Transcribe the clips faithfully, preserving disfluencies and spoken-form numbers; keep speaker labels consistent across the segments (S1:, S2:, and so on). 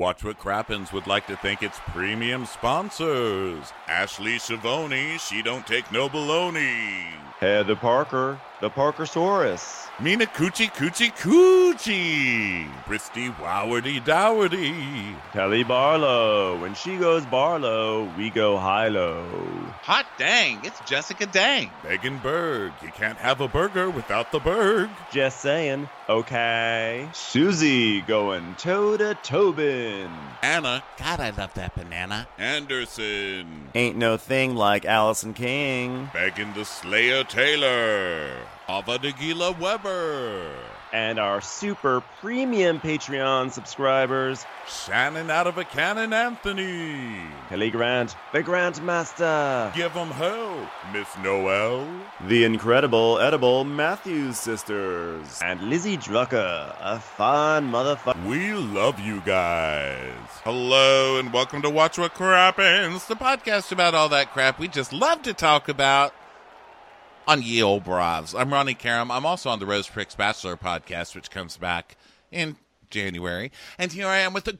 S1: Watch What Crappens would like to thank its premium sponsors. Ashley Shavoni, she don't take no baloney.
S2: Heather Parker, the Parkersaurus.
S1: Mina Coochie Coochie Coochie. Christy Wowardy Dowardy.
S2: Kelly Barlow. When she goes Barlow, we go high-low.
S3: Hot dang, it's Jessica Dang.
S1: Megan Berg, you can't have a burger without the Berg.
S2: Just saying, okay. Susie going toe-to-Tobin.
S1: Anna,
S4: God, I love that banana.
S1: Anderson.
S2: Ain't no thing like Allison King.
S1: Megan the Slayer Taylor. Ava Nagila Weber.
S2: And our super premium Patreon subscribers,
S1: Shannon out of a cannon Anthony.
S2: Kelly Grant, the Grantmaster.
S1: Give 'em hell, Miss Noel.
S2: The incredible edible Matthews sisters. And Lizzie Drucker, a fun motherfucker.
S1: We love you guys. Hello and welcome to Watch What Crappens, the podcast about all that crap we just love to talk about on Ye Old Bras. I'm Ronnie Karam. I'm also on the Rose Pricks Bachelor podcast, which comes back in January. And here I am with the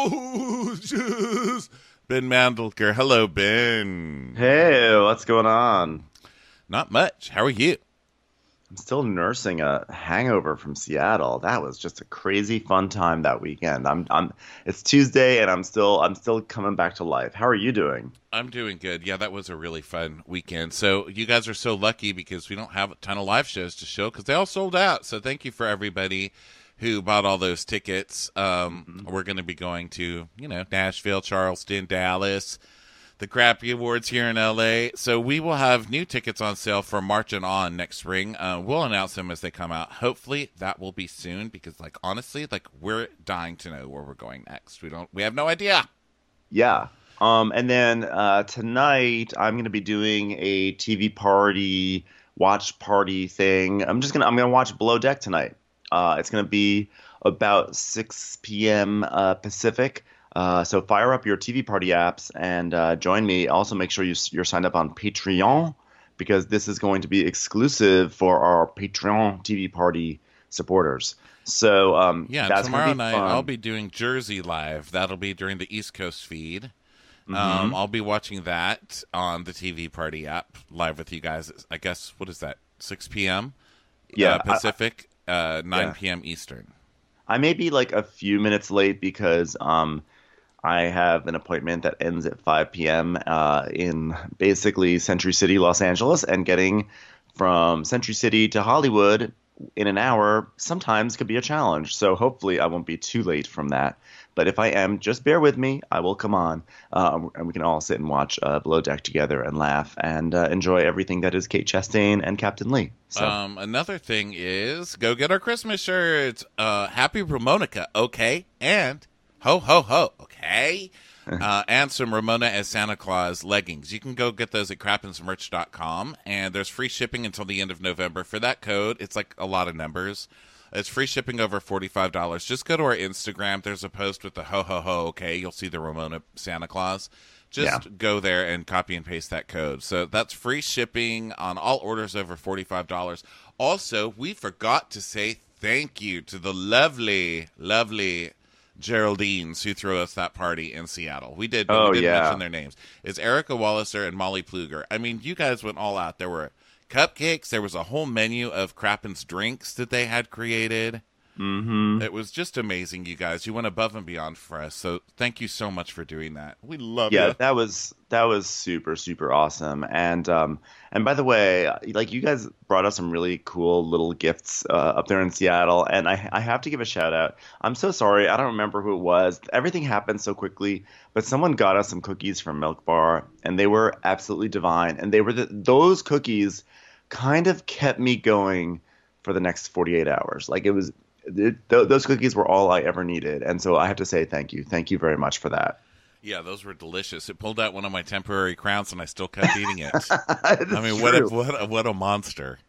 S1: gorgeous Ben Mandelker. Hello, Ben.
S2: Hey, what's going on?
S1: Not much. How are you?
S2: I'm still nursing a hangover from Seattle. That was just a crazy fun time that weekend. I'm, I'm. It's Tuesday, and I'm still, I'm still coming back to life. How are you doing?
S1: I'm doing good. Yeah, that was a really fun weekend. So you guys are so lucky because we don't have a ton of live shows to show because they all sold out. So thank you for everybody who bought all those tickets. Um, mm-hmm. We're going to be going to, you know, Nashville, Charleston, Dallas, the Crappy Awards here in L A. So we will have new tickets on sale for March and on next spring. Uh, we'll announce them as they come out. Hopefully that will be soon because, like, honestly, like, we're dying to know where we're going next. We don't, we have no idea.
S2: Yeah. Um, and then uh, tonight I'm going to be doing a T V party, watch party thing. I'm just going to, I'm going to watch Below Deck tonight. Uh, it's going to be about six p.m. Uh, Pacific. Uh, so fire up your T V party apps and uh, join me. Also, make sure you, you're signed up on Patreon because this is going to be exclusive for our Patreon T V party supporters. So um,
S1: yeah,
S2: that's
S1: tomorrow
S2: gonna be
S1: night
S2: fun.
S1: I'll be doing Jersey Live. That'll be during the East Coast feed.
S2: Mm-hmm.
S1: Um, I'll be watching that on the T V party app live with you guys. I guess what is that? six p.m.
S2: Yeah,
S1: uh, Pacific, I, uh, nine
S2: yeah.
S1: p.m. Eastern.
S2: I may be like a few minutes late because um. I have an appointment that ends at five p.m. Uh, in basically Century City, Los Angeles, and getting from Century City to Hollywood in an hour sometimes could be a challenge. So hopefully I won't be too late from that. But if I am, just bear with me. I will come on, uh, and we can all sit and watch uh, Below Deck together and laugh and uh, enjoy everything that is Kate Chastain and Captain Lee. So.
S1: Um, another thing is go get our Christmas shirts. Uh, Happy Ramonica, okay, and ho ho ho, okay, uh, and some Ramona as Santa Claus leggings. You can go get those at crappens merch dot com, and there's free shipping until the end of November. For that code, it's like a lot of numbers. It's free shipping over forty-five dollars. Just go to our Instagram. There's a post with the ho ho ho, okay. You'll see the Ramona Santa Claus. Just yeah. go there and copy and paste that code. So that's free shipping on all orders over forty-five dollars. Also, we forgot to say thank you to the lovely, lovely Geraldines who threw us that party in Seattle. We did, but
S2: oh,
S1: we didn't
S2: yeah.
S1: mention their names. It's Erica Walliser and Molly Pluger. I mean, you guys went all out. There were cupcakes. There was a whole menu of Crappens drinks that they had created.
S2: Mm-hmm.
S1: It was just amazing, you guys. You went above and beyond for us. So thank you so much for doing that. We love
S2: yeah,
S1: you.
S2: Yeah, that was that was super, super awesome. And um, and by the way, like you guys brought us some really cool little gifts uh, up there in Seattle. And I, I have to give a shout out. I'm so sorry. I don't remember who it was. Everything happened so quickly. But someone got us some cookies from Milk Bar, and they were absolutely divine. And they were the, those cookies kind of kept me going for the next forty-eight hours. Like it was. It, th- those cookies were all I ever needed, and so I have to say thank you. Thank you very much for that.
S1: Yeah, those were delicious. It pulled out one of my temporary crowns, and I still kept eating it. I mean, what a, what a, what a monster.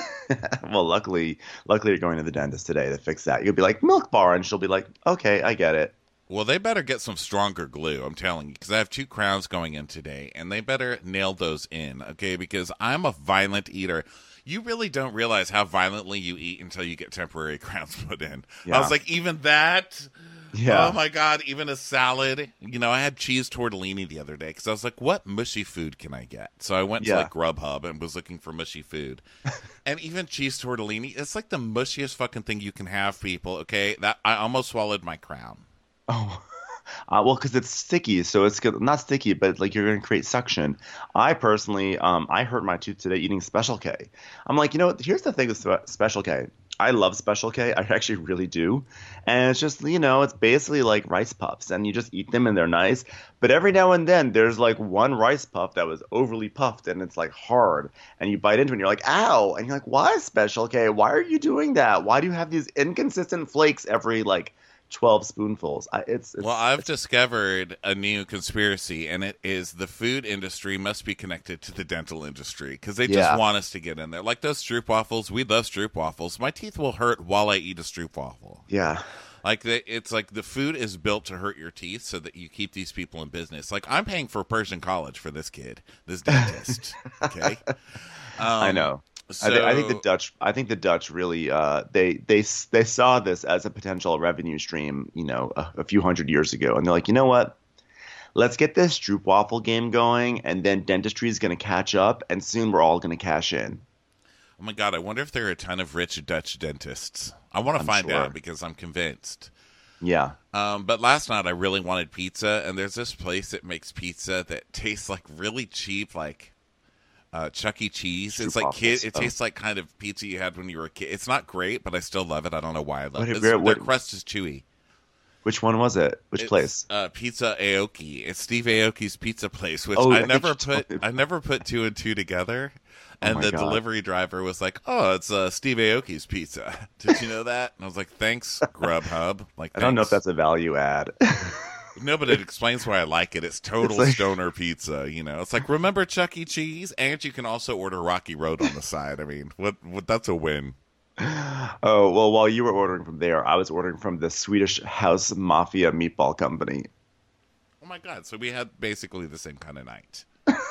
S2: Well, luckily, luckily you're going to the dentist today to fix that. You'll be like, Milk Bar, and she'll be like, okay, I get it.
S1: Well, they better get some stronger glue, I'm telling you, because I have two crowns going in today, and they better nail those in, okay? Because I'm a violent eater. You really don't realize how violently you eat until you get temporary crowns put in.
S2: Yeah.
S1: I was like, even that?
S2: Yeah.
S1: Oh, my God, even a salad. You know, I had cheese tortellini the other day because I was like, what mushy food can I get? So I went
S2: Yeah.
S1: to, like, Grubhub and was looking for mushy food. And even cheese tortellini, it's like the mushiest fucking thing you can have, people, okay? That I almost swallowed my crown.
S2: Oh, uh, well, because it's sticky, so it's good. Not sticky, but like you're going to create suction. I personally, um, I hurt my tooth today eating Special K. I'm like, you know what? Here's the thing with Spe- Special K. I love Special K. I actually really do. And it's just, you know, it's basically like rice puffs, and you just eat them and they're nice. But every now and then there's like one rice puff that was overly puffed and it's like hard, and you bite into it and you're like, ow. And you're like, why Special K? Why are you doing that? Why do you have these inconsistent flakes every like twelve spoonfuls? I, it's, it's
S1: Well, I've
S2: it's,
S1: discovered a new conspiracy, and it is the food industry must be connected to the dental industry because they just
S2: Yeah.
S1: want us to get in there. Like those stroop waffles, we love stroop waffles. My teeth will hurt while I eat a stroop waffle.
S2: yeah.
S1: Like the, it's like the food is built to hurt your teeth so that you keep these people in business. Like I'm paying for Persian college for this kid, this dentist. Okay, um,
S2: I know.
S1: So,
S2: I, th- I think the Dutch. I think the Dutch really. Uh, they they s- they saw this as a potential revenue stream. You know, a, a few hundred years ago, and they're like, you know what? Let's get this stroopwafel game going, and then dentistry is going to catch up, and soon we're all going to cash in.
S1: Oh my God, I wonder if there are a ton of rich Dutch dentists. I want to
S2: I'm
S1: find
S2: sure.
S1: out because I'm convinced.
S2: Yeah.
S1: Um, but last night I really wanted pizza, and there's this place that makes pizza that tastes like really cheap, like uh, Chuck E. Cheese. It's like kid. It
S2: Oh.
S1: tastes like kind of pizza you had when you were a kid. It's not great, but I still love it. I don't know why I love
S2: What-
S1: it. It's,
S2: where-
S1: their
S2: what-
S1: crust is chewy.
S2: Which one was it? Which
S1: It's,
S2: place?
S1: Uh, Pizza Aoki. It's Steve Aoki's pizza place, which
S2: Oh, I
S1: I
S2: think
S1: never
S2: you
S1: put.
S2: told me.
S1: I never put two and two together.
S2: Oh
S1: And
S2: my
S1: the
S2: God.
S1: delivery driver was like, "Oh, it's uh, Steve Aoki's pizza." Did you know that? And I was like, "Thanks, Grubhub." Like,
S2: I don't know if
S1: thanks.
S2: that's a value add.
S1: No, but it explains why I like it. It's total
S2: It's like-
S1: stoner pizza, you know. It's like, remember Chuck E. Cheese? And you can also order Rocky Road on the side. I mean, what? what that's a win.
S2: Oh, well, while you were ordering from there, I was ordering from the Swedish House Mafia Meatball Company.
S1: Oh my God! So we had basically the same kind of night.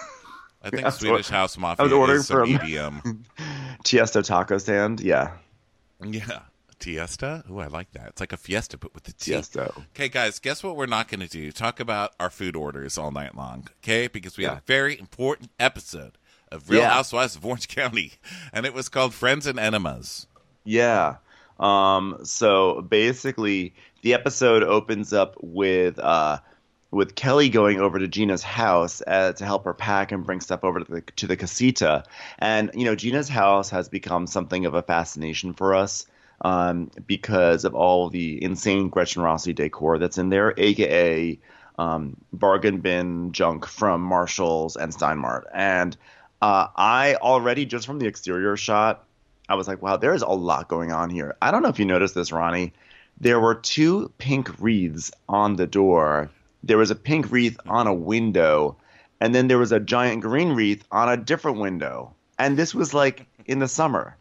S1: I think
S2: was
S1: Swedish
S2: or-
S1: House
S2: I
S1: Mafia
S2: was ordering
S1: is some
S2: from-
S1: E D M.
S2: Tiesto Taco Stand? Yeah.
S1: Yeah, Tiesta. Oh, I like that. It's like a fiesta, but with the T.
S2: Tiesto.
S1: Okay, guys, guess what we're not going to do? Talk about our food orders all night long, okay? Because we had
S2: Yeah.
S1: a very important episode of Real
S2: Yeah.
S1: Housewives of Orange County, and it was called Friends and Enemas.
S2: Yeah. Um, so basically, the episode opens up with uh, with Kelly going over to Gina's house uh, to help her pack and bring stuff over to the to the casita. And you know, Gina's house has become something of a fascination for us um, because of all the insane Gretchen Rossi decor that's in there, aka um, bargain bin junk from Marshalls and Steinmart. And uh, I already, just from the exterior shot, I was like, wow, there is a lot going on here. I don't know if you noticed this, Ronnie. There were two pink wreaths on the door. There was a pink wreath on a window, and then there was a giant green wreath on a different window. And this was like in the summer.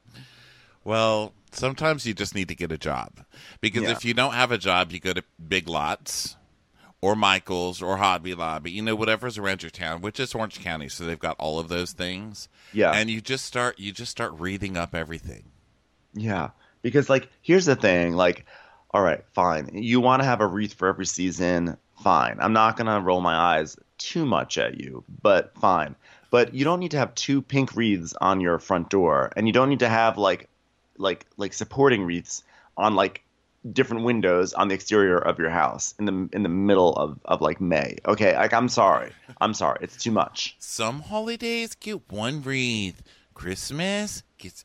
S1: Well, sometimes you just need to get a job. Because
S2: Yeah.
S1: if you don't have a job, you go to Big Lots or Michael's or Hobby Lobby, you know, whatever's around your town, which is Orange County, so they've got all of those things.
S2: Yeah.
S1: And you just start you just start wreathing up everything.
S2: Yeah, because like here's the thing, like, all right, fine. You want to have a wreath for every season, fine. I'm not gonna roll my eyes too much at you, but fine. But you don't need to have two pink wreaths on your front door, and you don't need to have like, like, like supporting wreaths on like different windows on the exterior of your house in the in the middle of of like May. Okay, like I'm sorry, I'm sorry, it's too much.
S1: Some holidays get one wreath. Christmas gets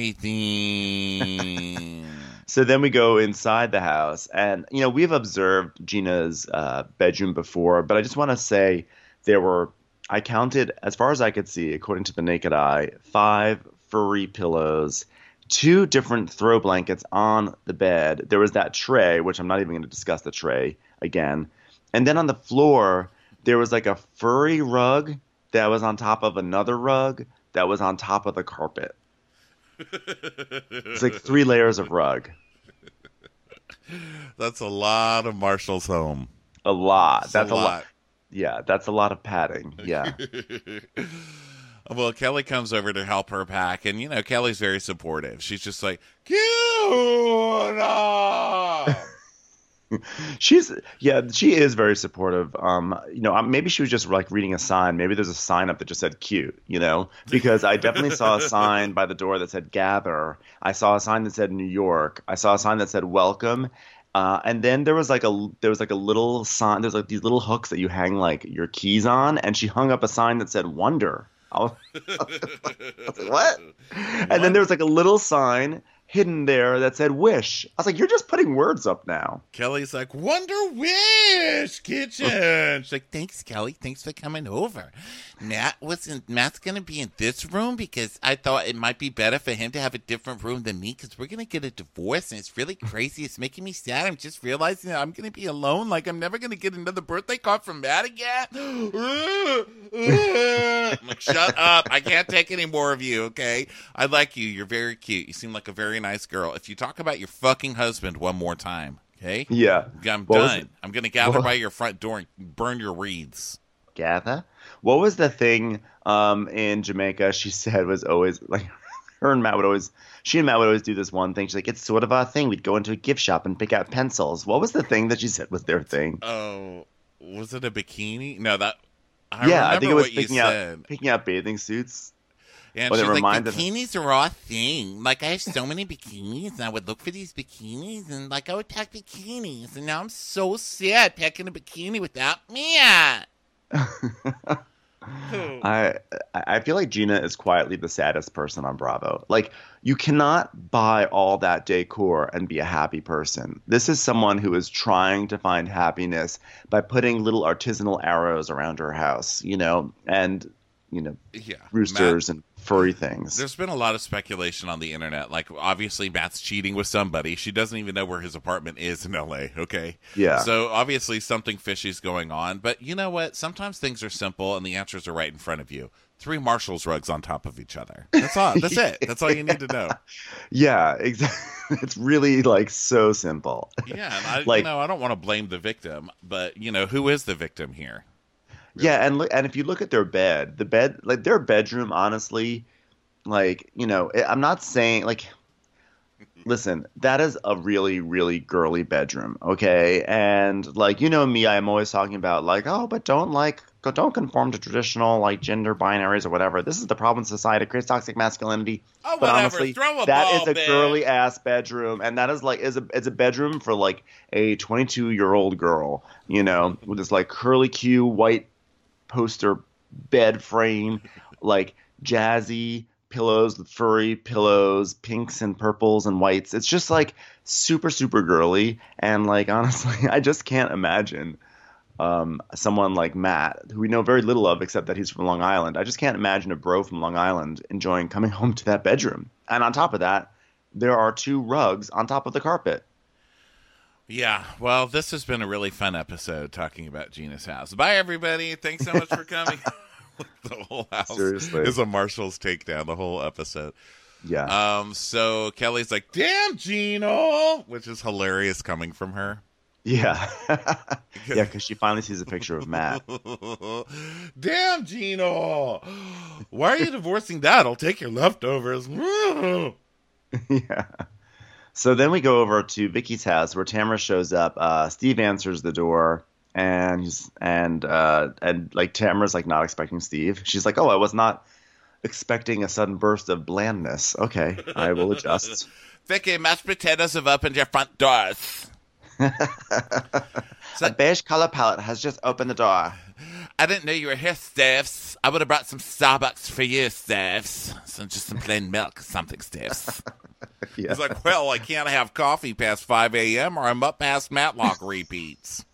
S1: everything.
S2: So then we go inside the house, and you know we've observed Gina's uh, bedroom before, but I just want to say there were, I counted as far as I could see, according to the naked eye, five furry pillows, two different throw blankets on the bed. There was that tray, which I'm not even going to discuss the tray again, and then on the floor there was like a furry rug that was on top of another rug that was on top of the carpet. It's like three layers of rug.
S1: That's a lot of Marshall's home.
S2: A lot.
S1: That's,
S2: that's
S1: a
S2: a lot.
S1: lot.
S2: Yeah, that's a lot of padding. Yeah.
S1: Well, Kelly comes over to help her pack, and, you know, Kelly's very supportive. She's just like, cute.
S2: She's yeah, she is very supportive. Um, you know, um, maybe she was just like reading a sign. Maybe there's a sign up that just said "cute," you know, because I definitely saw a sign by the door that said "gather." I saw a sign that said "New York." I saw a sign that said "welcome." Uh, and then there was like a there was like a little sign. There's like these little hooks that you hang like your keys on, and she hung up a sign that said "Wonder." I was, I was like, what? And then there was like a little sign hidden there that said "wish." I was like, you're just putting words up now.
S1: Kelly's like, Wonder Wish Kitchen. She's like, thanks, Kelly. Thanks for coming over. Matt wasn't. Matt's gonna be in this room because I thought it might be better for him to have a different room than me because we're gonna get a divorce and it's really crazy. It's making me sad. I'm just realizing that I'm gonna be alone. Like I'm never gonna get another birthday card from Matt again. I'm like, shut up. I can't take any more of you. Okay, I like you. You're very cute. You seem like a very nice girl. If you talk about your fucking husband one more time, okay?
S2: Yeah.
S1: I'm
S2: What was
S1: done.
S2: it?
S1: I'm going to gather
S2: What-
S1: by your front door and burn your wreaths.
S2: Gather? What was the thing um, in Jamaica she said was always like her and Matt would always she and Matt would always do this one thing. She's like, it's sort of our thing. We'd go into a gift shop and pick out pencils. What was the thing that she said was their thing?
S1: Oh, was it a bikini? No, that I
S2: yeah, I
S1: remember
S2: think it was
S1: what you
S2: picking out
S1: said.
S2: picking out bathing suits.
S1: And
S2: Well, it
S1: she's like,
S2: reminded-
S1: bikinis are our thing. Like, I have so many bikinis, and I would look for these bikinis, and, like, I would pack bikinis. And now I'm so sad packing a bikini without Mia.
S2: I I feel like Gina is quietly the saddest person on Bravo. Like, you cannot buy all that decor and be a happy person. This is someone who is trying to find happiness by putting little artisanal arrows around her house, you know, and, you know,
S1: Yeah.
S2: roosters
S1: Matt-
S2: and furry things.
S1: There's been a lot of speculation on the internet. Like, obviously, Matt's cheating with somebody. She doesn't even know where his apartment is in L A, okay?
S2: Yeah.
S1: So, obviously, something fishy's going on. But you know what? Sometimes things are simple, and the answers are right in front of you. Three Marshall's rugs on top of each other. That's all. That's it. That's all you need to know.
S2: Yeah, exactly. It's really, like, so simple.
S1: Yeah, and I,
S2: Like-
S1: you know, I don't want to blame the victim, but, you know, who is the victim here?
S2: Yeah, and look, and if you look at their bed, the bed, like their bedroom, honestly, like, you know, I- I'm not saying like, listen, that is a really, really girly bedroom, okay? And like, you know me, I'm always talking about like, oh, but don't like, go- don't conform to traditional like gender binaries or whatever. This is the problem in society, creates toxic masculinity.
S1: Oh,
S2: But
S1: whatever.
S2: honestly,
S1: Throw a
S2: that
S1: ball,
S2: is a
S1: babe.
S2: girly ass bedroom, and that is like is a is a bedroom for like a twenty-two year old girl, you know, with this like curly Q white poster bed frame, like jazzy pillows with furry pillows, pinks and purples and whites. It's just like super super girly, and like honestly, I just can't imagine um, someone like Matt, who we know very little of except that he's from Long Island. I just can't imagine a bro from Long Island enjoying coming home to that bedroom. And on top of that, there are two rugs on top of the carpet.
S1: Yeah, well, this has been a really fun episode talking about Gina's house. Bye, everybody. Thanks so much for coming. The whole house
S2: Seriously.
S1: is a Marshall's takedown, the whole episode.
S2: Yeah.
S1: Um, so Kelly's like, damn, Gina, which is hilarious coming from her.
S2: Yeah. Yeah, because she finally sees a picture of Matt.
S1: Damn, Gina. Why are you divorcing that? I'll take your leftovers.
S2: Yeah. So then we go over to Vicky's house where Tamara shows up. Uh, Steve answers the door, and he's and uh, and like Tamara's like not expecting Steve. She's like, "Oh, I was not expecting a sudden burst of blandness." Okay, I will adjust.
S1: Vicky, mashed potatoes have opened your front doors.
S2: A beige color palette has just opened the door.
S1: I didn't know you were here, Steves. I would have brought some Starbucks for you, Steves. So just some plain milk or something, Steves.
S2: Yeah.
S1: He's like, well, I can't have coffee past five a.m. or I'm up past Matlock repeats.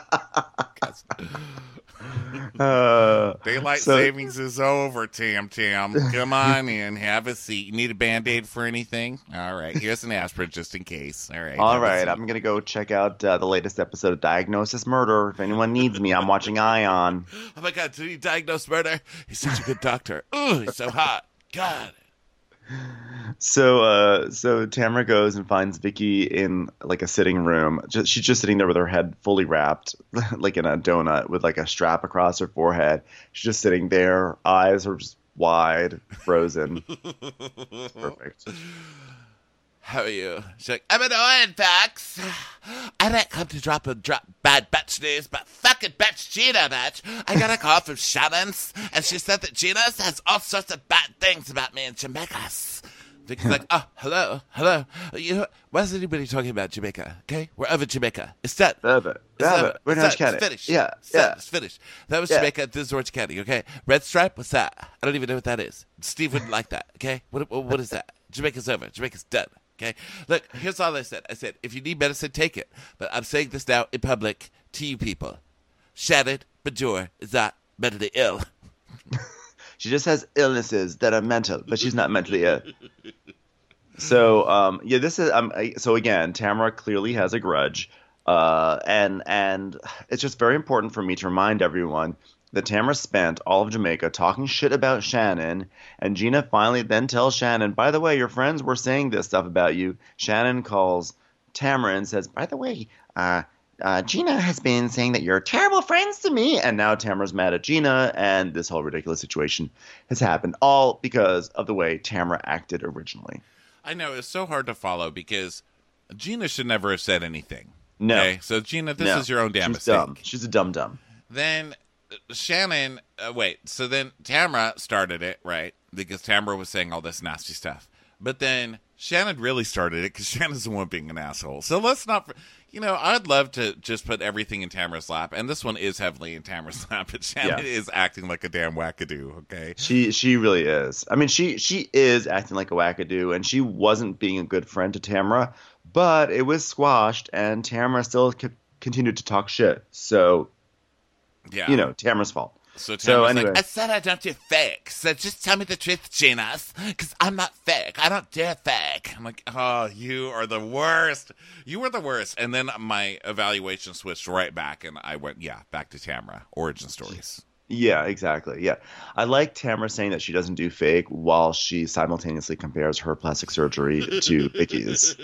S2: Uh,
S1: Daylight
S2: so-
S1: savings is over, Tam Tam. Come on in, have a seat. You need a Band-Aid for anything? All right, here's an aspirin just in case. All right.
S2: All
S1: have a
S2: right,
S1: seat.
S2: I'm gonna go check out uh, the latest episode of Diagnosis Murder. If anyone needs me, I'm watching Ion.
S1: Oh, my God, did he diagnose murder? He's such a good doctor. Ooh, he's so hot. God.
S2: So, uh, so Tamara goes and finds Vicky in like a sitting room. Just, she's just sitting there with her head fully wrapped, like in a donut, with like a strap across her forehead. She's just sitting there, eyes are just wide, frozen. Perfect.
S1: How are you? She's like, I'm annoying, Fax. I didn't come to drop a drop bad bitch news, but fucking bitch Gina, bitch. I got a call from Shannon's, and she said that Gina says all sorts of bad things about me in Jamaica. Vicky's like, oh, hello, hello. You, why is anybody talking about Jamaica? Okay, we're over Jamaica. It's done.
S2: Over.
S1: It's
S2: Over.
S1: over.
S2: We're in
S1: It's
S2: Orange
S1: done.
S2: County.
S1: It's finished.
S2: Yeah.
S1: It's
S2: Yeah.
S1: done. It's finished. That was
S2: Yeah.
S1: Jamaica. This is Orange County. Okay, Red Stripe. What's that? I don't even know what that is. Steve wouldn't like that. Okay, what what, what is that? Jamaica's over. Jamaica's done. Okay, look. Here's all I said. I said, if you need medicine, take it. But I'm saying this now in public to you people. Shannon Bajor is not mentally ill.
S2: She just has illnesses that are mental, but she's not mentally ill. So, um, yeah, this is um, I- so again, Tamara clearly has a grudge, uh, and and it's just very important for me to remind everyone that Tamara spent all of Jamaica talking shit about Shannon, and Gina finally then tells Shannon, by the way, your friends were saying this stuff about you. Shannon calls Tamara and says, by the way, uh, uh, Gina has been saying that you're terrible friends to me, and now Tamara's mad at Gina, and this whole ridiculous situation has happened, all because of the way Tamara acted originally.
S1: I know it's so hard to follow because Gina should never have said anything.
S2: No.
S1: Okay? So Gina, this
S2: No.
S1: is your own damn
S2: She's
S1: mistake.
S2: dumb. She's a dumb dumb.
S1: Then uh, Shannon, uh, wait, so then Tamara started it, right? Because Tamara was saying all this nasty stuff. But then Shannon really started it because Shannon's the one being an asshole. So let's not, you know, I'd love to just put everything in Tamara's lap. And this one is heavily in Tamara's lap, but Shannon
S2: Yeah.
S1: is acting like a damn wackadoo, okay?
S2: She she really is. I mean, she she is acting like a wackadoo, and she wasn't being a good friend to Tamara, but it was squashed, and Tamara still c- continued to talk shit. So,
S1: Yeah.
S2: you know, Tamara's fault.
S1: So Tamara's
S2: So anyway.
S1: like, I said I don't do fake, so just tell me the truth, Gina, because I'm not fake. I don't do fake. I'm like, oh, you are the worst. You were the worst. And then my evaluation switched right back, and I went, yeah, back to Tamara. Origin stories.
S2: Yeah, exactly. Yeah. I like Tamara saying that she doesn't do fake while she simultaneously compares her plastic surgery to Vicky's.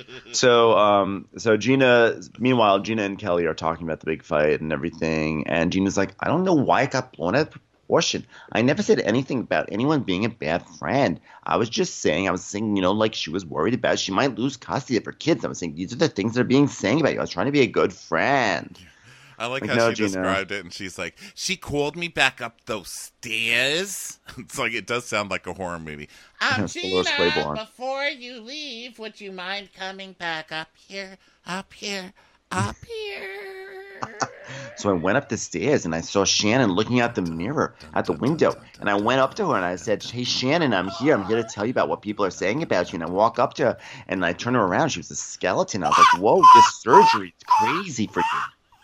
S2: So, um, so Gina, meanwhile, Gina and Kelly are talking about the big fight and everything. And Gina's like, I don't know why it got blown out of proportion. I never said anything about anyone being a bad friend. I was just saying, I was saying, you know, like she was worried about she might lose custody of her kids. I was saying, these are the things that are being saying about you. I was trying to be a good friend.
S1: I like,
S2: Like,
S1: how
S2: no,
S1: she
S2: Gina.
S1: described it, and she's like, she called me back up those stairs. It's like, it does sound like a horror movie. Um,
S2: Dolores
S1: Gina,
S2: Claiborne.
S1: before you leave, would you mind coming back up here, up here, up here?
S2: So I went up the stairs and I saw Shannon looking out the mirror at the window. And I went up to her and I said, hey, Shannon, I'm here. I'm here to tell you about what people are saying about you. And I walk up to her and I turn her around. She was a skeleton. I was like, whoa, this surgery is crazy for you.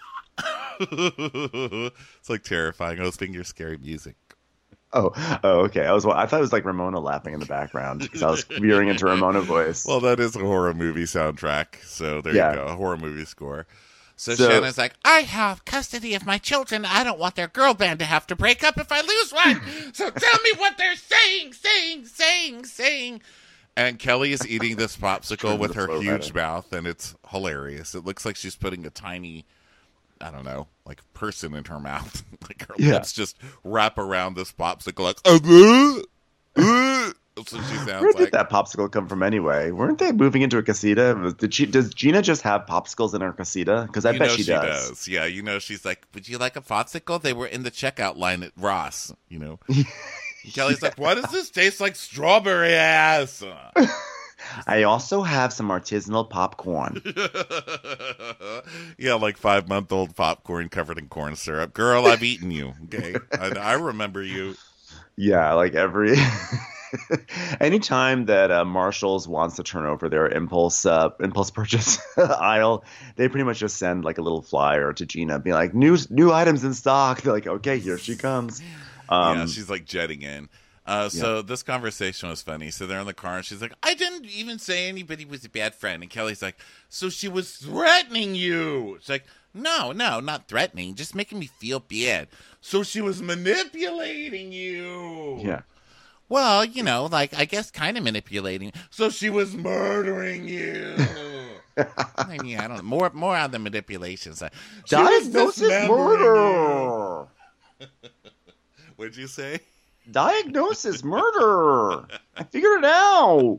S1: It's like terrifying. I was thinking your scary music.
S2: Oh, oh, okay. I was. I thought it was like Ramona laughing in the background because I was veering into Ramona voice.
S1: Well, that is a horror movie soundtrack. So there
S2: Yeah.
S1: you go. A horror movie score. So,
S2: So-
S1: Shannon's like, I have custody of my children. I don't want their girl band to have to break up if I lose one. So tell me what they're saying, saying, saying, saying. And Kelly is eating this popsicle
S2: Turn
S1: with
S2: the
S1: her
S2: flow
S1: huge
S2: better.
S1: mouth, and it's hilarious. It looks like she's putting a tiny, I don't know, like person in her mouth. Like her
S2: Yeah.
S1: lips just wrap around this popsicle like, uh, uh. That's what she
S2: Where
S1: sounds
S2: did
S1: like.
S2: that popsicle come from anyway? Weren't they moving into a casita? Was- Did she? Does Gina just have popsicles in her casita? Because I
S1: You
S2: bet
S1: know
S2: she, does.
S1: Yeah, you know, she's like, would you like a popsicle? They were in the checkout line at Ross, you know. Kelly's like, why does this taste like strawberry ass?
S2: I also have some artisanal popcorn.
S1: Yeah, like five month old popcorn covered in corn syrup. Girl, I've eaten you. Okay. I, I remember you.
S2: Yeah, like every anytime that uh, Marshalls wants to turn over their impulse uh, impulse purchase aisle, they pretty much just send like a little flyer to Gina, being like, "New new items in stock." They're like, "Okay, here she comes." Um,
S1: Yeah, she's like jetting in. Uh, so this conversation was funny. So they're in the car, and she's like, I didn't even say anybody was a bad friend. And Kelly's like, so she was threatening you. It's like, no, no, not threatening, just making me feel bad. So she was manipulating you.
S2: yeah.
S1: Well, you know, like, I guess kind of manipulating. So she was murdering you. I mean, I don't know. More, more on the manipulation side. She was
S2: Diagnosis
S1: dismembering
S2: murder.
S1: you. What'd you say?
S2: Diagnosis murder. I figured it out.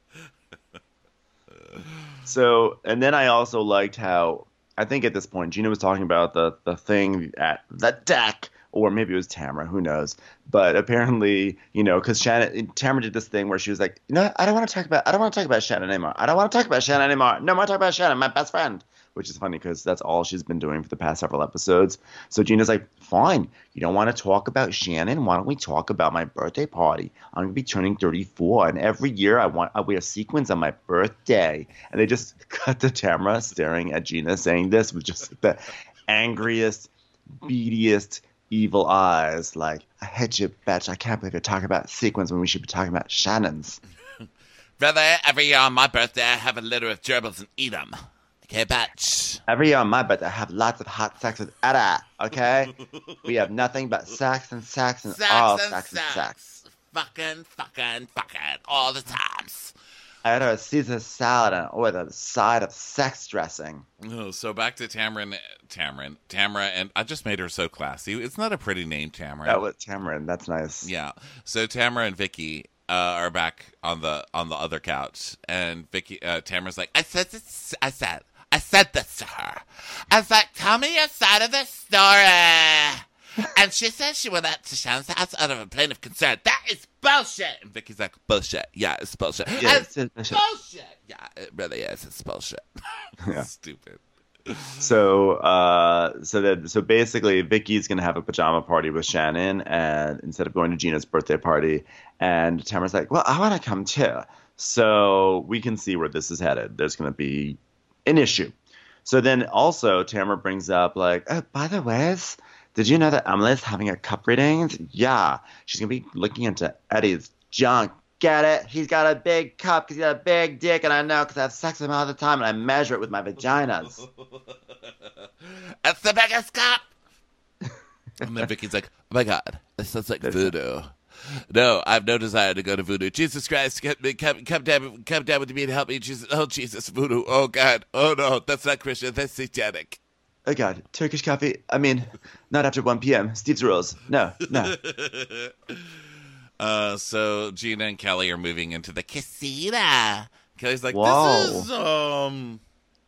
S2: So, and then I also liked how, I think at this point, Gina was talking about the, the thing at the deck, or maybe it was Tamara, who knows. But apparently, you know, because Shannon, Tamara did this thing where she was like, you know, I don't want to talk about, I don't want to talk about Shannon anymore. I don't want to talk about Shannon anymore. No, I want to talk about Shannon, my best friend. Which is funny because that's all she's been doing for the past several episodes. So Gina's like, fine, you don't want to talk about Shannon? Why don't we talk about my birthday party? I'm going to be turning thirty-four, and every year I want I wear sequins on my birthday. And they just cut to Tamara staring at Gina saying this with just like the angriest, beadiest, evil eyes. Like, I hate you, bitch. I can't believe you're talking about sequins when we should be talking about Shannon's.
S1: Brother, every year on my birthday, I have a litter of gerbils and eat them. Okay, bitch.
S2: Every year on my birthday, I have lots of hot sex with Ada, okay? We have nothing but sex and sex and
S1: Sex
S2: all
S1: and
S2: sex and
S1: sex.
S2: sex.
S1: Fucking, fucking, fucking, all the times.
S2: I had a Caesar salad and with a side of sex dressing.
S1: Oh, so back to Tamarin, Tamarin, Tamara, and I just made her so classy. It's not a pretty name, Tamarin.
S2: That was Tamarin. That's nice.
S1: Yeah. So Tamara and Vicky uh, are back on the on the other couch, and Vicky, uh, Tamara's like, I said this. I said. I said this to her. I was like, tell me your side of the story. And she said she went out to Shannon's house out of a plane of concern. That is bullshit. And Vicky's like, bullshit. Yeah, it's bullshit.
S2: Yeah,
S1: it's,
S2: it's bullshit.
S1: bullshit. Yeah, it really is. It's bullshit.
S2: Yeah.
S1: Stupid.
S2: So, uh, so that so basically, Vicky's gonna have a pajama party with Shannon, and instead of going to Gina's birthday party, and Tamara's like, "Well, I want to come too." So we can see where this is headed. There's gonna be an issue. So then also Tamara brings up like, oh, by the way, did you know that Emily's having a cup reading? Yeah, she's gonna be looking into Eddie's junk. Get it? He's got a big cup because he's got a big dick, and I know because I have sex with him all the time, and I measure it with my vaginas.
S1: That's the biggest cup. And then Vicky's like, oh my God, this sounds like voodoo. No, I have no desire to go to voodoo. Jesus Christ, come, come, come down, come down with me and help me. Jesus, oh Jesus, voodoo. Oh God, oh no, that's not Christian. That's satanic.
S2: Oh God, Turkish coffee. I mean, not after one p.m. Steve's rules. No, no.
S1: uh, so Gina and Kelly are moving into the casita. Kelly's like,
S2: Whoa.
S1: this is um,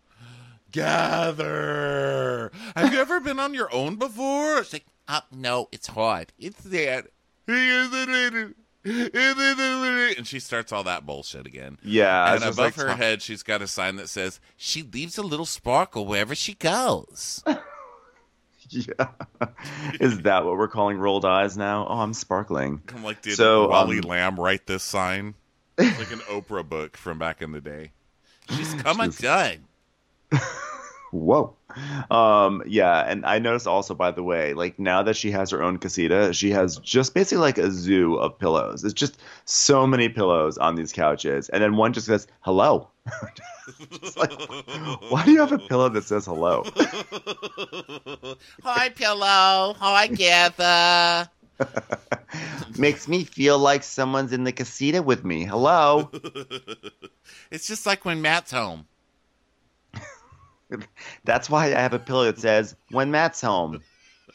S1: Gather. Have you ever been on your own before? It's like, oh, no, it's hard. It's there. And she starts all that bullshit again.
S2: Yeah.
S1: And above
S2: like,
S1: her head, she's got a sign that says, she leaves a little sparkle wherever she goes.
S2: Yeah. Is that what we're calling rolled eyes now? Oh, I'm sparkling.
S1: I'm like, did
S2: so,
S1: Wally
S2: um,
S1: Lamb write this sign? It's like an Oprah book from back in the day. She's come undone.
S2: Whoa. Um, yeah, and I noticed also, by the way, like now that she has her own casita, she has just basically like a zoo of pillows. It's just so many pillows on these couches. And then one just says, hello. It's like, why do you have a pillow that says hello?
S1: Hi, pillow. Hi, Gather.
S2: Makes me feel like someone's in the casita with me. Hello.
S1: It's just like when Matt's home.
S2: That's why I have a pillow that says, when Matt's home.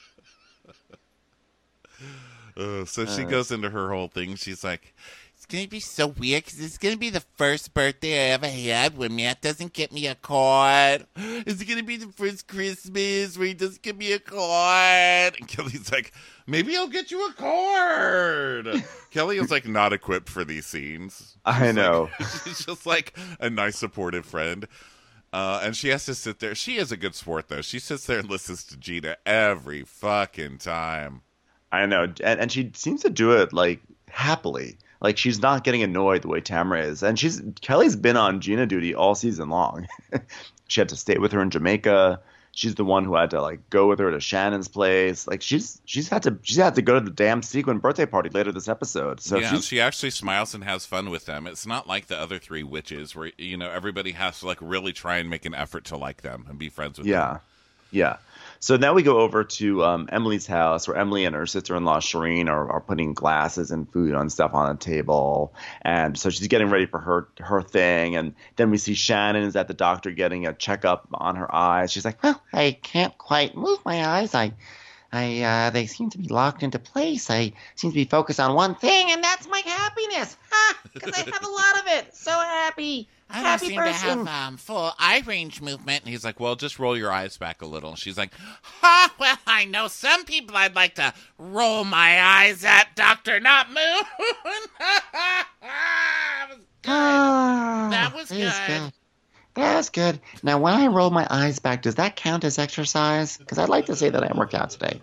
S1: Uh, so she
S2: Uh.
S1: goes into her whole thing. She's like, it's going to be so weird because it's going to be the first birthday I ever had when Matt doesn't get me a card. It's going to be the first Christmas where he doesn't give me a card. And Kelly's like, maybe I'll get you a card. Kelly is like not equipped for these scenes.
S2: I
S1: She's
S2: know.
S1: Like, she's just like a nice supportive friend. Uh, and she has to sit there. She is a good sport, though. She sits there and listens to Gina every fucking time.
S2: I know. And, and she seems to do it, like, happily. Like, she's not getting annoyed the way Tamara is. And she's Kelly's been on Gina duty all season long. She had to stay with her in Jamaica. She's the one who had to, like, go with her to Shannon's place. Like, she's she's had to she's had to go to the damn sequin birthday party later this episode. So
S1: yeah,
S2: she's,
S1: she actually smiles and has fun with them. It's not like the other three witches where, you know, everybody has to, like, really try and make an effort to like them and be friends with them.
S2: yeah. Yeah. So now we go over to um, Emily's house, where Emily and her sister-in-law Shireen are, are putting glasses and food and stuff on a table, and so she's getting ready for her her thing. And then we see Shannon is at the doctor getting a checkup on her eyes. She's like,
S4: Well, I can't quite move my eyes. I, I, uh, they seem to be locked into place. I seem to be focused on one thing, and that's my happiness. Ha! Because I have a lot of it. So happy.
S1: I don't
S4: Happy
S1: seem
S4: person.
S1: to have um, full eye range movement. And he's like, well, just roll your eyes back a little. And she's like, ha, well, I know some people I'd like to roll my eyes at, Doctor Not Moon. That was good.
S4: Ah,
S1: That was
S4: that is
S1: good.
S4: That was good. Now, when I roll my eyes back, does that count as exercise? Because I'd like to say that I worked out today.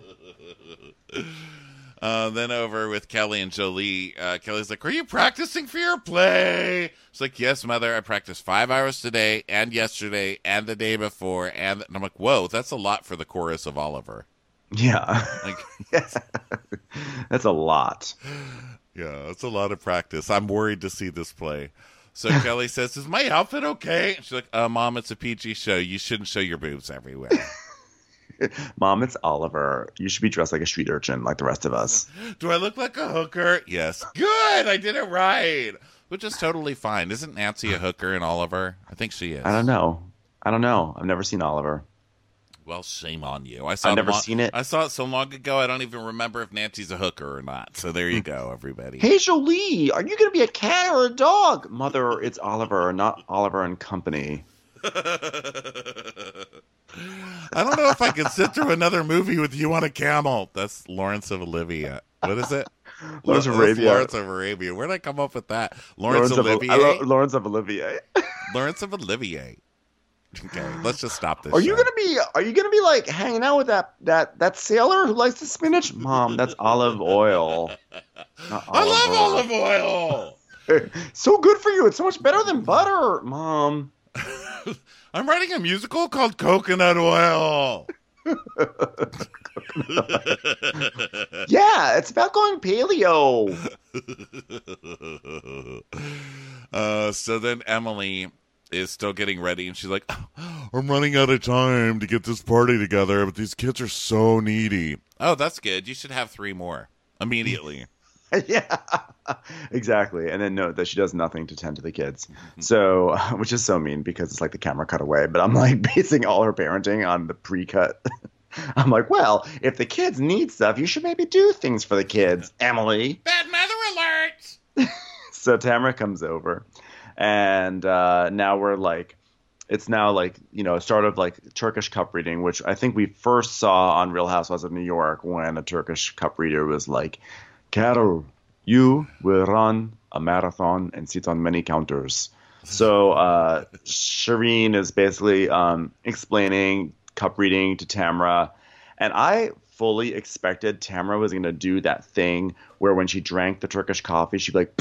S1: Uh, then over with Kelly and Jolie, uh, Kelly's like, are you practicing for your play? She's like, yes, mother, I practiced five hours today and yesterday and the day before. And, and I'm like, whoa, that's a lot for the chorus of Oliver.
S2: yeah,
S1: Like,
S2: yes. That's a lot.
S1: yeah, that's a lot of practice. I'm worried to see this play. So Kelly says, is my outfit okay? She's like, uh, Mom, it's a P G show. You shouldn't show your boobs everywhere.
S2: Mom, it's Oliver. You should be dressed like a street urchin like the rest of us.
S1: Do I look like a hooker? Yes. Good. I did it right. Which is totally fine. Isn't Nancy a hooker in Oliver? I think she is.
S2: I don't know. I don't know. I've never seen Oliver.
S1: Well, shame on you. I saw
S2: I've
S1: it
S2: never
S1: long-
S2: seen it.
S1: I saw it so long ago, I don't even remember if Nancy's a hooker or not. So there you go, everybody.
S2: Hey, Jolie, are you going to be a cat or a dog? Mother, it's Oliver, not Oliver and Company.
S1: I don't know if I can sit through another movie with you on a camel. That's Lawrence of Arabia. What is it?
S2: Lawrence of
S1: That's
S2: Arabia.
S1: Lawrence of Arabia. Where did I come up with that? Lawrence,
S2: Lawrence
S1: Olivier.
S2: Of, I lo- Lawrence of Olivier.
S1: Lawrence of Olivier. Okay, let's just stop this.
S2: Are you
S1: show.
S2: gonna be? Are you gonna be like hanging out with that that that sailor who likes the spinach? Mom, that's olive oil. Not
S1: I love
S2: olive
S1: olive oil.
S2: oil. So good for you. It's so much better than butter, Mom.
S1: I'm writing a musical called Coconut Oil.
S2: Yeah, it's about going paleo.
S1: uh, so then Emily is still getting ready, and she's like, oh, I'm running out of time to get this party together, but these kids are so needy. Oh, that's good. You should have three more immediately.
S2: Yeah, exactly. And then note that she does nothing to tend to the kids. So, which is so mean because it's like the camera cut away. But I'm like basing all her parenting on the pre-cut. I'm like, well, if the kids need stuff, you should maybe do things for the kids, Emily.
S1: Bad mother alert!
S2: So Tamara comes over, and uh, now we're like, it's now like, you know, start of like Turkish cup reading, which I think we first saw on Real Housewives of New York when a Turkish cup reader was like, Carol, you will run a marathon and sit on many counters. So uh, Shireen is basically um, explaining cup reading to Tamara, and I fully expected Tamara was going to do that thing where when she drank the Turkish coffee, she'd be like,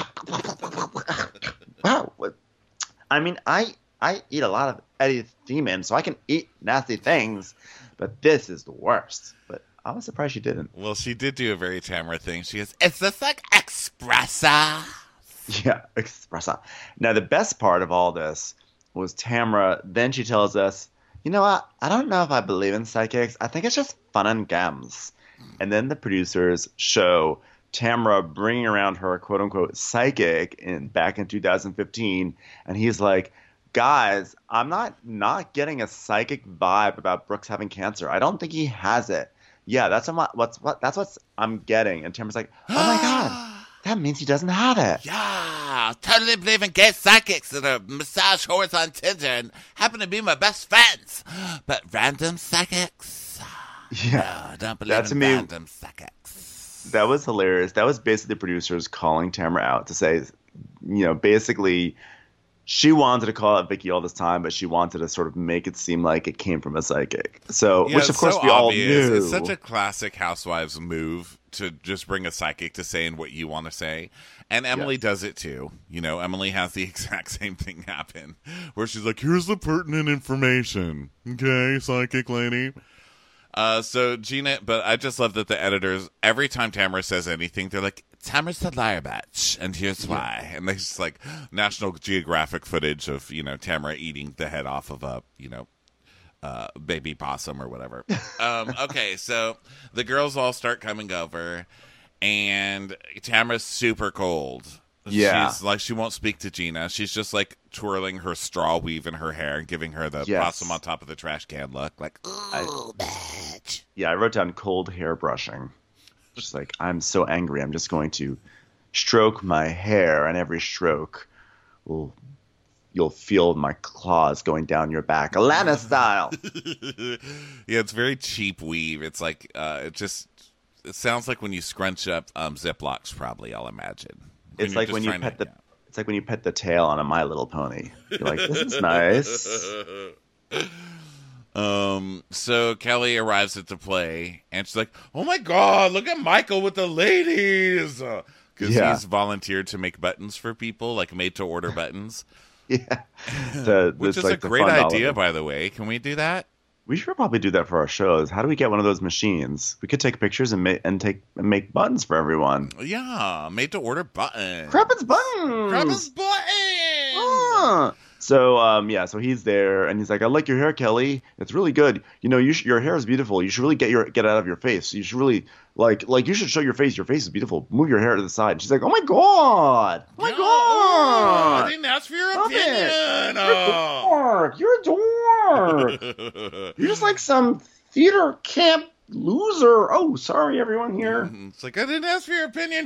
S2: wow. I mean, I I eat a lot of Eddie Demon, so I can eat nasty things, but this is the worst. But I was surprised she didn't.
S1: Well, she did do a very Tamara thing. She goes, is this like espresso?
S2: Yeah, espresso. Now, the best part of all this was Tamara, then she tells us, you know what, I don't know if I believe in psychics. I think it's just fun and games. And then the producers show Tamara bringing around her quote-unquote psychic in back in two thousand fifteen, and he's like, guys, I'm not not getting a psychic vibe about Brooks having cancer. I don't think he has it. Yeah, that's what, what's what that's what I'm getting. And Tamara's like, oh my god, that means he doesn't have it.
S1: Yeah, totally believe in gay psychics that are massage whores on Tinder and happen to be my best friends. But random psychics?
S2: Yeah,
S1: No, I don't believe
S2: That to
S1: in
S2: me-
S1: random psychics.
S2: that was hilarious. That was basically the producers calling Tamara out to say, you know, basically she wanted to call out Vicky all this time, but she wanted to sort of make it seem like it came from a psychic. So,
S1: Yeah,
S2: which of
S1: it's
S2: course
S1: so
S2: we all
S1: obvious.
S2: knew.
S1: It's such a classic Housewives move to just bring a psychic to saying what you want to say. And Emily
S2: Yes.
S1: does it too. You know, Emily has the exact same thing happen where she's like, here's the pertinent information. Okay, psychic lady. Uh, so Gina, but I just love that the editors, every time Tamara says anything, they're like, Tamara's the liar bitch, and here's why. And they just like National Geographic footage of, you know, Tamara eating the head off of a, you know, uh, baby possum or whatever. Um, okay, so the girls all start coming over, and Tamara's super cold.
S2: Yeah.
S1: She's like, she won't speak to Gina. She's just like twirling her straw weave in her hair and giving her the
S2: Yes.
S1: possum on top of the trash can look. Like, ooh, bitch.
S2: Yeah, I wrote down cold hair brushing. Just like, I'm so angry, I'm just going to stroke my hair, and every stroke will you'll feel my claws going down your back, Alana style.
S1: Yeah, it's very cheap weave. It's like, uh, it just, it sounds like when you scrunch up um, Ziplocs, probably, I'll imagine. When
S2: It's
S1: you're
S2: like
S1: just
S2: when you
S1: trying
S2: pet
S1: to-
S2: the it's like when you pet the tail on a My Little Pony. You're like, this is nice.
S1: Um, so Kelly arrives at the play, and she's like, "Oh my God, look at Michael with the ladies!" Because
S2: Yeah.
S1: he's volunteered to make buttons for people, like made-to-order buttons,
S2: Yeah, the,
S1: which
S2: it's
S1: is
S2: like
S1: a
S2: the
S1: great
S2: fun
S1: idea,
S2: holiday.
S1: by the way. Can we do that?
S2: We should probably do that for our shows. How do we get one of those machines? We could take pictures and make and take and make buttons for everyone.
S1: Yeah, made-to-order buttons.
S2: Crappens buttons.
S1: Crappens buttons.
S2: Ah. So um yeah, so he's there and he's like, I like your hair, Kelly. It's really good. You know, you sh- your hair is beautiful. You should really get your get it out of your face. You should really like like you should show your face. Your face is beautiful. Move your hair to the side. And she's like, oh my god, oh my
S1: Yeah,
S2: god.
S1: I didn't ask for your
S2: Stop
S1: opinion.
S2: You're a dork. You're a dork.
S1: Oh.
S2: You're just like some theater camp loser. Oh, sorry, everyone here.
S1: It's like, I didn't ask for your opinion.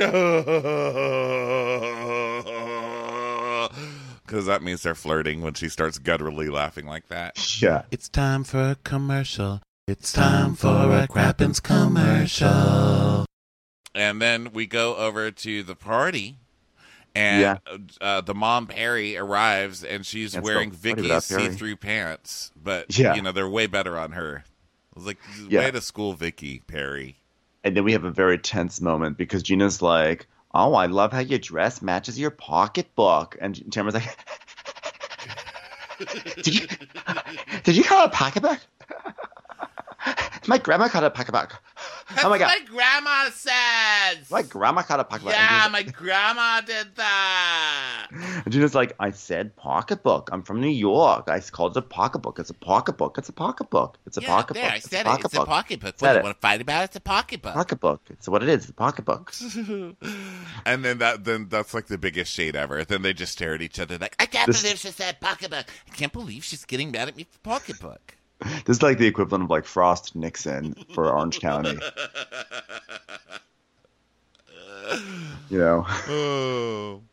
S1: Because that means they're flirting when she starts gutturally laughing like that.
S2: Yeah.
S1: It's time for a commercial. It's time for a Crappens commercial. And then we go over to the party. And
S2: Yeah.
S1: uh, the mom, Perry, arrives, and she's
S2: Let's
S1: wearing
S2: go. Party
S1: Vicky's
S2: without Perry.
S1: see-through pants. But,
S2: Yeah.
S1: you know, they're way better on her. I was like,
S2: Yeah.
S1: way to school Vicky, Perry.
S2: And then we have a very tense moment because Gina's like, oh, I love how your dress matches your pocketbook. And Tamara's like, did you did you call it a pocketbook? My grandma called it a pocketbook.
S1: That's
S2: Oh my god.
S1: what my grandma says.
S2: My grandma called it a pocketbook.
S1: Yeah,
S2: And
S1: my grandma did that.
S2: Gina's, and Gina's like, I said pocketbook. I'm from New York. I called it a pocketbook. It's a pocketbook. It's a pocketbook. It's a
S1: Yeah,
S2: pocketbook.
S1: there, I
S2: It's
S1: said it. It's a pocketbook.
S2: Said
S1: What do
S2: it.
S1: you want to fight about? It's a pocketbook.
S2: Pocketbook. It's what it is. It's a pocketbook.
S1: And then that, then that's like the biggest shade ever. Then they just stare at each other like, I can't
S2: This-
S1: believe she said pocketbook. I can't believe she's getting mad at me for pocketbook.
S2: This is like the equivalent of like Frost Nixon for Orange County. You know.
S1: Oh.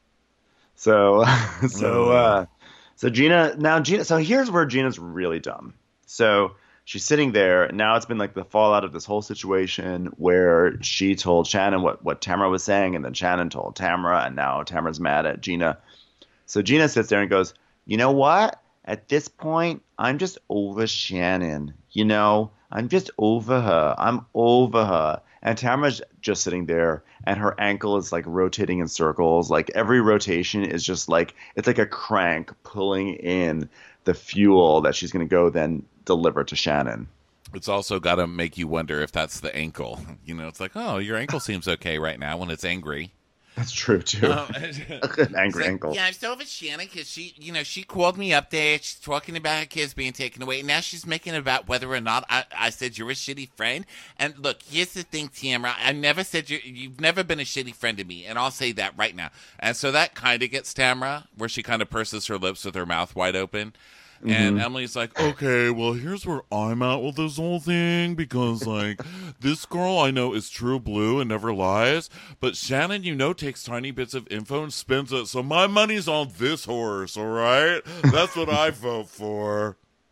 S2: So, so, uh, so Gina, now Gina, so here's where Gina's really dumb. So she's sitting there, and now it's been like the fallout of this whole situation where she told Shannon what, what Tamara was saying, and then Shannon told Tamara, and now Tamara's mad at Gina. So Gina sits there and goes, you know what? At this point, I'm just over Shannon. You know, I'm just over her. I'm over her. And Tamara's just sitting there, and her ankle is like rotating in circles. Like every rotation is just like, it's like a crank pulling in the fuel that she's going to go then deliver to Shannon.
S1: It's also got to make you wonder if that's the ankle. You know, it's like, oh, your ankle seems okay right now when it's angry.
S2: That's true, too.
S1: Um,
S2: An angry
S1: like,
S2: ankle.
S1: Yeah, I'm still over Shannon because she, you know, she called me up there. She's talking about her kids being taken away. Now she's making it about whether or not I, I said you're a shitty friend. And look, here's the thing, Tamara. I never said you. You've never been a shitty friend to me, and I'll say that right now. And so that kind of gets Tamara, where she kind of purses her lips with her mouth wide open. And Emily's like, okay, well, here's where I'm at with this whole thing because, like, this girl I know is true blue and never lies, but Shannon, you know, takes tiny bits of info and spins it, so my money's on this horse, all right? That's what I vote for.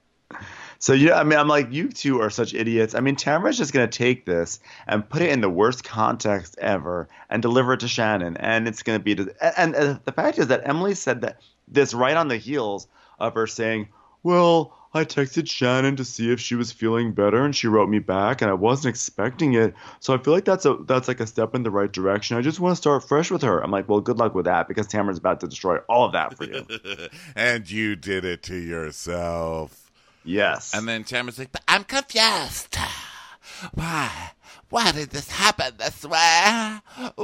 S2: So, yeah, I mean, I'm like, you two are such idiots. I mean, Tamara's just going to take this and put it in the worst context ever and deliver it to Shannon. And it's going to be, to, and, and the fact is that Emily said that this right on the heels of her saying, well, I texted Shannon to see if she was feeling better, and she wrote me back, and I wasn't expecting it. So I feel like that's a that's like a step in the right direction. I just want to start fresh with her. I'm like, well, good luck with that, because Tamara's about to destroy all of that for you.
S1: And you did it to yourself.
S2: Yes.
S1: And then Tamara's like, but I'm confused. Why? Why did this happen this way?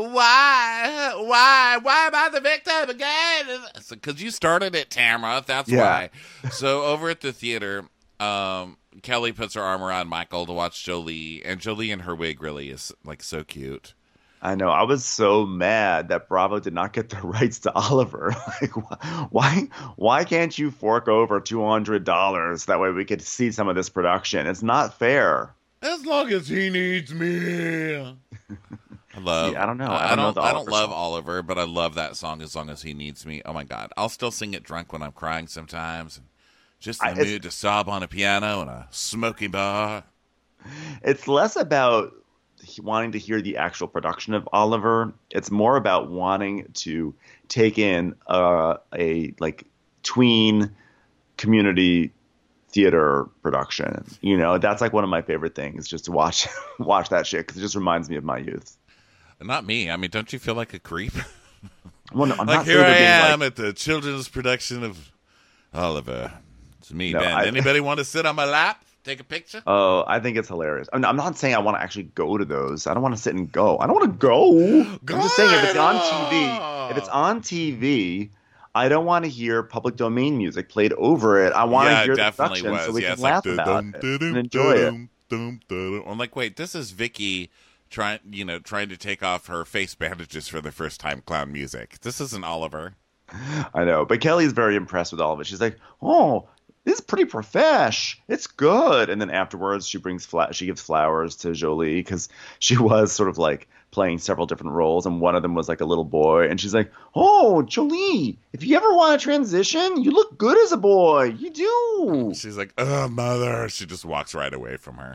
S1: Why? Why? Why am I the victim again? Because you started it, Tamara. That's
S2: Yeah.
S1: why. So over at the theater, um, Kelly puts her arm around Michael to watch Jolie, and Jolie in her wig really is like so cute.
S2: I know. I was so mad that Bravo did not get the rights to Oliver. Like, why? Why can't you fork over two hundred dollars? That way we could see some of this production. It's not fair.
S1: As long as he needs me. I love.
S2: See, I don't know.
S1: I,
S2: I
S1: I
S2: don't know
S1: don't.
S2: the
S1: I don't
S2: Oliver
S1: love
S2: song.
S1: Oliver, but I love that song. As long as he needs me. Oh my God! I'll still sing it drunk when I'm crying sometimes. Just in
S2: I-
S1: the
S2: it's-
S1: mood to sob on a piano in a smoky bar.
S2: It's less about he- wanting to hear the actual production of Oliver. It's more about wanting to take in uh, a like tween community theater production. You know, that's like one of my favorite things, just to watch watch that shit, because it just reminds me of my youth.
S1: Not me. I mean, don't you feel like a creep?
S2: Well, no, I'm
S1: like
S2: not
S1: here
S2: saying
S1: I
S2: they're being,
S1: am
S2: like,
S1: at the children's production of Oliver. It's me,
S2: No,
S1: Ben.
S2: I-
S1: Anybody want to sit on my lap, take a picture?
S2: Oh, I think it's hilarious. I'm I'm not saying I want to actually go to those. I don't want to sit and go. I don't want to go.
S1: Go
S2: I'm just saying if it's on
S1: on.
S2: T V, if it's on T V, I don't want to hear public domain music played over it. I want to
S1: Yeah,
S2: hear
S1: it
S2: the
S1: definitely
S2: production
S1: was.
S2: so we
S1: yeah,
S2: can
S1: it's
S2: laugh
S1: like
S2: about
S1: dum,
S2: it
S1: dum,
S2: and enjoy it.
S1: dum, dum, dum. I'm like, wait, this is Vicky trying, you know, trying to take off her face bandages for the first time. Clown music. This isn't Oliver.
S2: I know, but Kelly's very impressed with all of it. She's like, "Oh, this is pretty profesh. It's good." And then afterwards, she brings fla- she gives flowers to Jolie because she was sort of like playing several different roles, and one of them was like a little boy. And she's like, "Oh, Jolie, if you ever want to transition, you look good as a boy. You do."
S1: She's like, oh, mother. She just walks right away from her.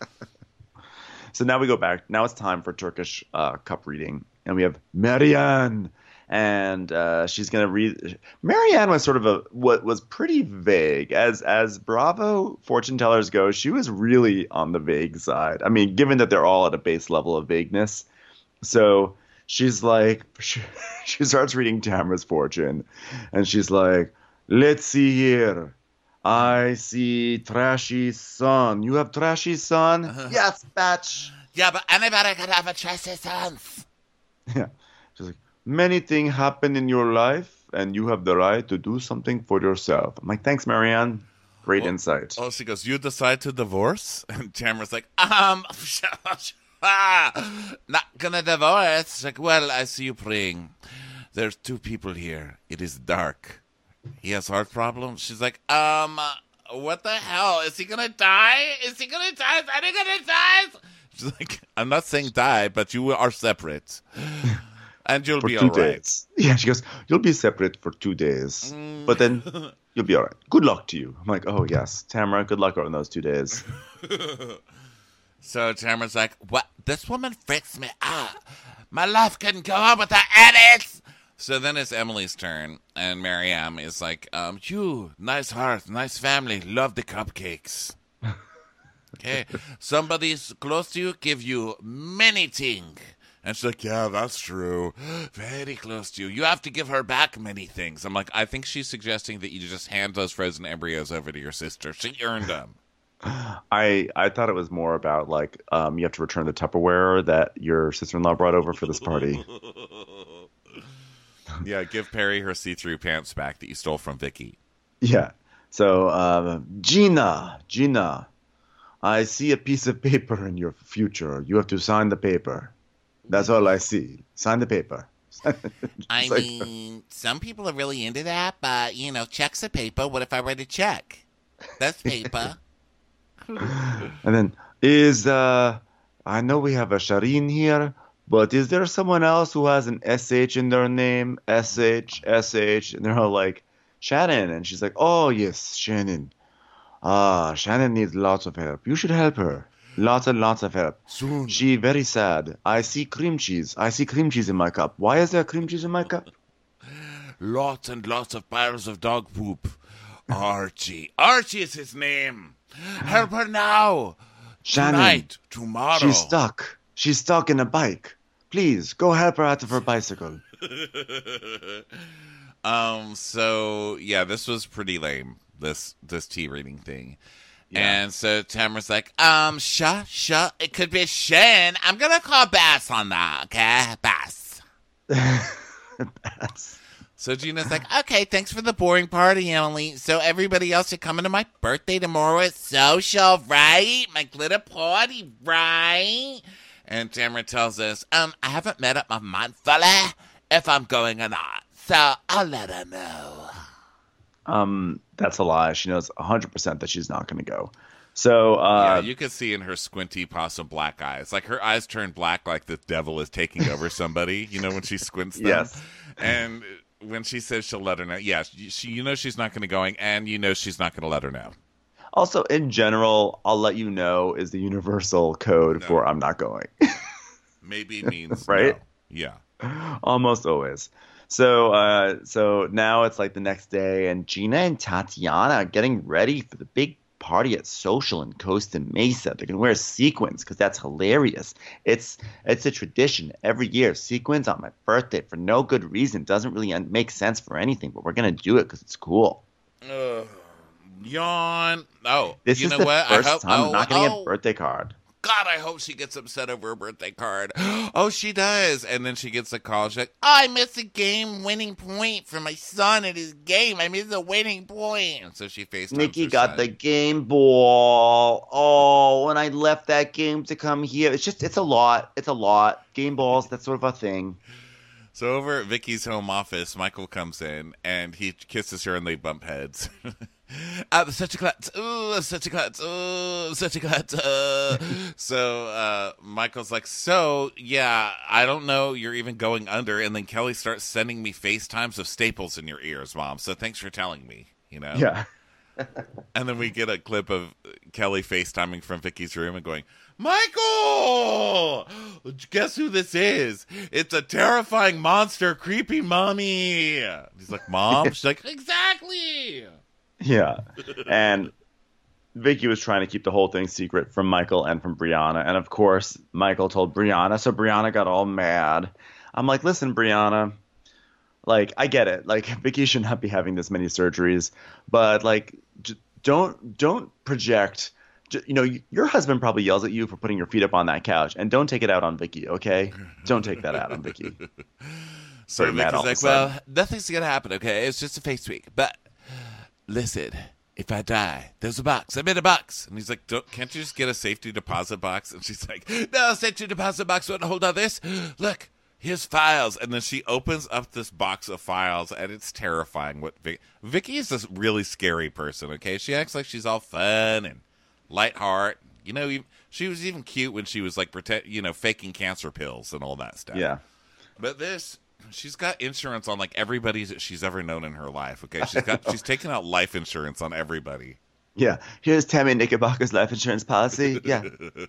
S2: So now we go back. Now it's time for Turkish uh, cup reading, and we have Marianne. And uh, she's gonna read. Marianne was sort of a what was pretty vague as as Bravo fortune tellers go. She was really on the vague side. I mean, given that they're all at a base level of vagueness, so she's like, she, she starts reading Tamara's fortune, and she's like, "Let's see here. I see trashy son. You have trashy son? Yes, batch.
S1: Yeah, but anybody can have a trashy sons.
S2: Yeah." She's like, "Many things happen in your life, and you have the right to do something for yourself." I'm like, "Thanks, Marianne. Great
S1: Well,
S2: insight."
S1: Oh, she goes, you decide to divorce? And Tamara's like, um, ah, not gonna divorce. She's like, well, I see you praying. There's two people here. It is dark. He has heart problems. She's like, um, what the hell? Is he gonna die? Is he gonna die? Is he gonna die? She's like, I'm not saying die, but you are separate. And you'll
S2: For
S1: be
S2: two
S1: all right.
S2: days. Yeah, she goes, "You'll be separate for two days, but then you'll be all right. Good luck to you." I'm like, "Oh, yes, Tamara, good luck on those two days."
S1: So Tamara's like, what? This woman freaks me out. My life couldn't go on without edits. So then it's Emily's turn, and Mariam is like, um, you, nice heart, nice family, love the cupcakes. Okay, somebody's close to you, give you many things. And she's like, yeah, that's true. Very close to you. You have to give her back many things. I'm like, I think she's suggesting that you just hand those frozen embryos over to your sister. She earned them.
S2: I I thought it was more about like um, you have to return the Tupperware that your sister-in-law brought over for this party.
S1: Yeah, give Perry her see-through pants back that you stole from Vicky.
S2: Yeah. So um, Gina, Gina, I see a piece of paper in your future. You have to sign the paper. That's all I see. Sign the paper.
S1: I
S2: It's like-
S1: mean, some people are really into that, but, you know, check's a paper. What if I write a check? That's paper.
S2: And then is uh I know we have a Shireen here, but is there someone else who has an S H in their name? S H, S H, and they're all like, Shannon, and she's like, "Oh yes, Shannon. Ah, Shannon needs lots of help. You should help her. Lots and lots of help.
S1: Soon.
S2: She very sad. I see cream cheese. I see cream cheese in my cup. Why is there cream cheese in my cup?"
S1: Lots and lots of piles of dog poop. Archie. Archie is his name. Help her now.
S2: Shannon,
S1: Tonight. Tomorrow.
S2: she's stuck. She's stuck in a bike. Please go help her out of her bicycle.
S1: um. So yeah, this was pretty lame. This this tea reading thing.
S2: Yeah.
S1: And so Tamara's like, um, sure, sure, it could be Shane. I'm gonna call Bass on that, okay? Bass.
S2: That's-
S1: So Gina's like, okay, thanks for the boring party, Emily. So everybody else, you're coming to my birthday tomorrow at social, right? My glitter party, right? And Tamara tells us, um, I haven't made up my mind fully if I'm going or not. So I'll let her know.
S2: Um, that's a lie. She knows one hundred percent that she's not going to go. So, uh,
S1: yeah, you can see in her squinty possum black eyes. Like her eyes turn black like the devil is taking over somebody, you know, when she squints them.
S2: Yes.
S1: And when she says she'll let her know, yeah, she, you know she's not going to go, and you know she's not going to let her know.
S2: Also, in general, I'll let you know is the universal code
S1: No.
S2: for I'm not going.
S1: Maybe means
S2: Right?
S1: no. Yeah.
S2: Almost always. So, uh, so now it's like the next day, and Gina and Tatiana are getting ready for the big party at Social in Costa Mesa. They're gonna wear sequins because that's hilarious. It's it's a tradition every year. Sequins on my birthday for no good reason. Doesn't really make sense for anything, but we're gonna do it because it's cool.
S1: Uh, yawn. Oh,
S2: This
S1: you
S2: is
S1: know
S2: the
S1: what?
S2: first
S1: I hope,
S2: time
S1: oh,
S2: I'm not gonna
S1: oh,
S2: get a birthday card.
S1: God, I hope she gets upset over a birthday card. Oh, she does. And then she gets a call. She's like, oh, I missed a game winning point for my son at his game. I missed a winning point. And so she FaceTimes
S2: Nikki
S1: her
S2: got
S1: son.
S2: the game ball. Oh, and I left that game to come here. It's just, it's a lot. It's a lot. Game balls, that's sort of a thing.
S1: So over at Vicky's home office, Michael comes in and he kisses her and they bump heads. I'm such a klutz. Ooh, I'm such a klutz. Ooh, I'm such a klutz. Uh. So uh, Michael's like, so, yeah, I don't know you're even going under. And then Kelly starts sending me FaceTimes of staples in your ears, Mom. So thanks for telling me, you know?
S2: Yeah.
S1: And then we get a clip of Kelly FaceTiming from Vicky's room and going, Michael! Guess who this is? It's a terrifying monster, creepy mommy. He's like, Mom? She's like, exactly.
S2: Yeah. And Vicky was trying to keep the whole thing secret from Michael and from Brianna. And of course, Michael told Brianna. So Brianna got all mad. I'm like, listen, Brianna, like, I get it. Like, Vicky should not be having this many surgeries. But, like, j- don't don't project. J- you know, y- your husband probably yells at you for putting your feet up on that couch. And don't take it out on Vicky, okay? Don't take that out on Vicky.
S1: So
S2: Very mad all
S1: Vicky's
S2: of a
S1: like,
S2: sudden.
S1: well, nothing's going to happen, okay? It's just a face tweak. But listen, if I die, there's a box. I'm in a box. And he's like, Don't, can't you just get a safety deposit box? And she's like, no, safety deposit box won't hold on this. Look, here's files. And then she opens up this box of files, and it's terrifying. What Vic- Vicky is this really scary person, okay? She acts like she's all fun and lightheart. You know, even, she was even cute when she was like, pretend, you know, faking cancer pills and all that stuff.
S2: Yeah.
S1: But this, she's got insurance on like everybody that she's ever known in her life. Okay, she's got she's taken out life insurance on everybody.
S2: Yeah. Here's Tammy Knickerbocker's life insurance policy. Yeah.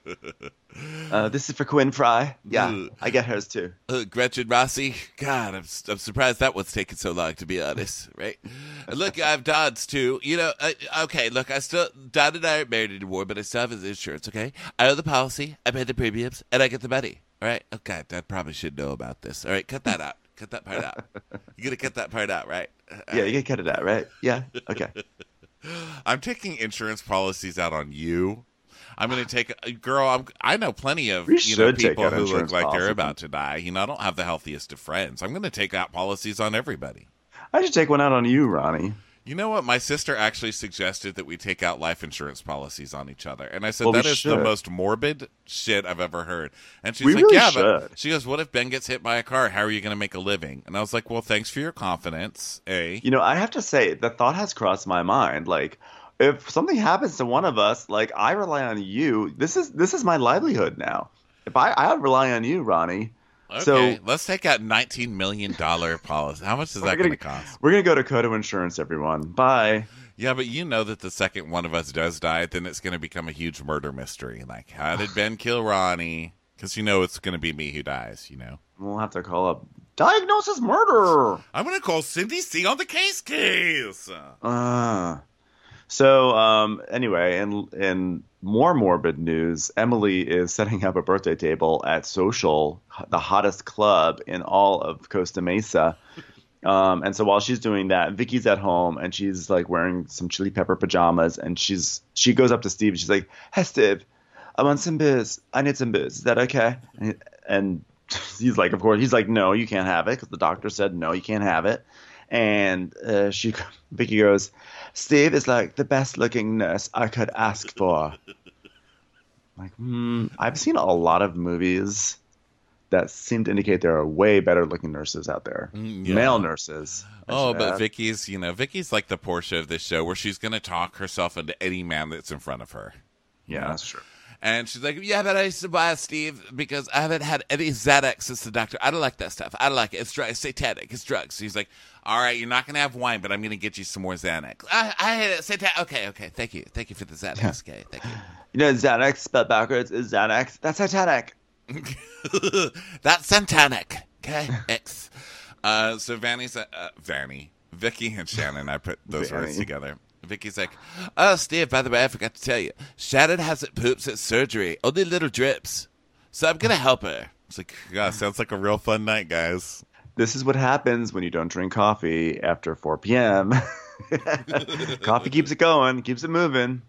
S2: Uh, this is for Quinn Fry. Yeah. I get hers too.
S1: Uh, Gretchen Rossi, God, I'm I'm surprised that one's taken so long, to be honest. Right? And look, I have Dodd's too. You know, uh, okay. Look, I still Dodd and I aren't married anymore, but I still have his insurance. Okay, I own the policy, I pay the premiums, and I get the money. All right. Okay, Dad probably should know about this. All right, cut that out. Cut that part out. You gotta cut that part out, right? All
S2: Yeah,
S1: right.
S2: you can cut it out, right? Yeah. Okay.
S1: I'm taking insurance policies out on you. I'm going to take, girl. I'm, I know plenty of
S2: We
S1: you know
S2: should take
S1: people
S2: out
S1: who look
S2: insurance
S1: like they're
S2: policies.
S1: about to die. You know, I don't have the healthiest of friends. I'm going to take out policies on everybody.
S2: I should take one out on you, Ronnie.
S1: You know what? My sister actually suggested that we take out life insurance policies on each other, and I said
S2: Well, we
S1: that is the
S2: should.
S1: most morbid shit I've ever heard. And she's
S2: We
S1: like,
S2: really
S1: "Yeah, but
S2: should.
S1: she goes, what if Ben gets hit by a car? How are you going to make a living?" And I was like, "Well, thanks for your confidence, A."
S2: You know, I have to say, the thought has crossed my mind. Like, if something happens to one of us, like, I rely on you. This is this is my livelihood now. If I, I rely on you, Ronnie.
S1: Okay,
S2: So
S1: let's take out nineteen million dollar policy. How much is that
S2: we're
S1: going to
S2: gonna,
S1: cost?
S2: we're gonna go to Coda Insurance, everyone. Bye.
S1: Yeah, but you know that the second one of us does die, then it's going to become a huge murder mystery. Like, how did Ben kill Ronnie? Because you know it's going to be me who dies, you know?
S2: We'll have to call up Diagnosis Murder.
S1: I'm going to call Cindy C on the case case.
S2: Uh, so, um, anyway, in in more morbid news, Emily is setting up a birthday table at Social, the hottest club in all of Costa Mesa. Um, and so while she's doing that, Vicky's at home and she's like wearing some chili pepper pajamas, and she's she goes up to Steve and she's like, "Hey, Steve, I want some booze. I need some booze. Is that okay?" And, and he's like, of course. He's like, "No, you can't have it," because the doctor said no, you can't have it. And uh, she, Vicky goes, Steve is like the best looking nurse I could ask for. Like, hmm, I've seen a lot of movies that seem to indicate there are way better looking nurses out there.
S1: Mm, yeah.
S2: Male nurses. I
S1: Oh,
S2: should
S1: but
S2: add.
S1: Vicky's, you know, Vicky's like the Portia of this show where she's going to talk herself into any man that's in front of her.
S2: Yeah, that's true.
S1: And she's like, yeah, but I used to buy Steve because I haven't had any Xanax since the doctor. I don't like that stuff. I don't like it. It's drug. It's satanic. It's drugs. So he's like, all right, you're not going to have wine, but I'm going to get you some more Xanax. I, I hate it. Satanic. Okay, okay. Thank you. Thank you for the Xanax. Okay, thank you.
S2: You know, Xanax spelled backwards is Xanax. That's satanic.
S1: That's satanic. Okay, X. Uh, so Vanny's, uh, uh, Vanny, Vicky and Shannon, I put those
S2: Vanny.
S1: words together. Vicky's like, oh, Steve, by the way, I forgot to tell you. Shannon hasn't pooped since surgery. Only little drips. So I'm going to help her. It's like, God, sounds like a real fun night, guys.
S2: This is what happens when you don't drink coffee after four p.m. Coffee keeps it going, keeps it moving.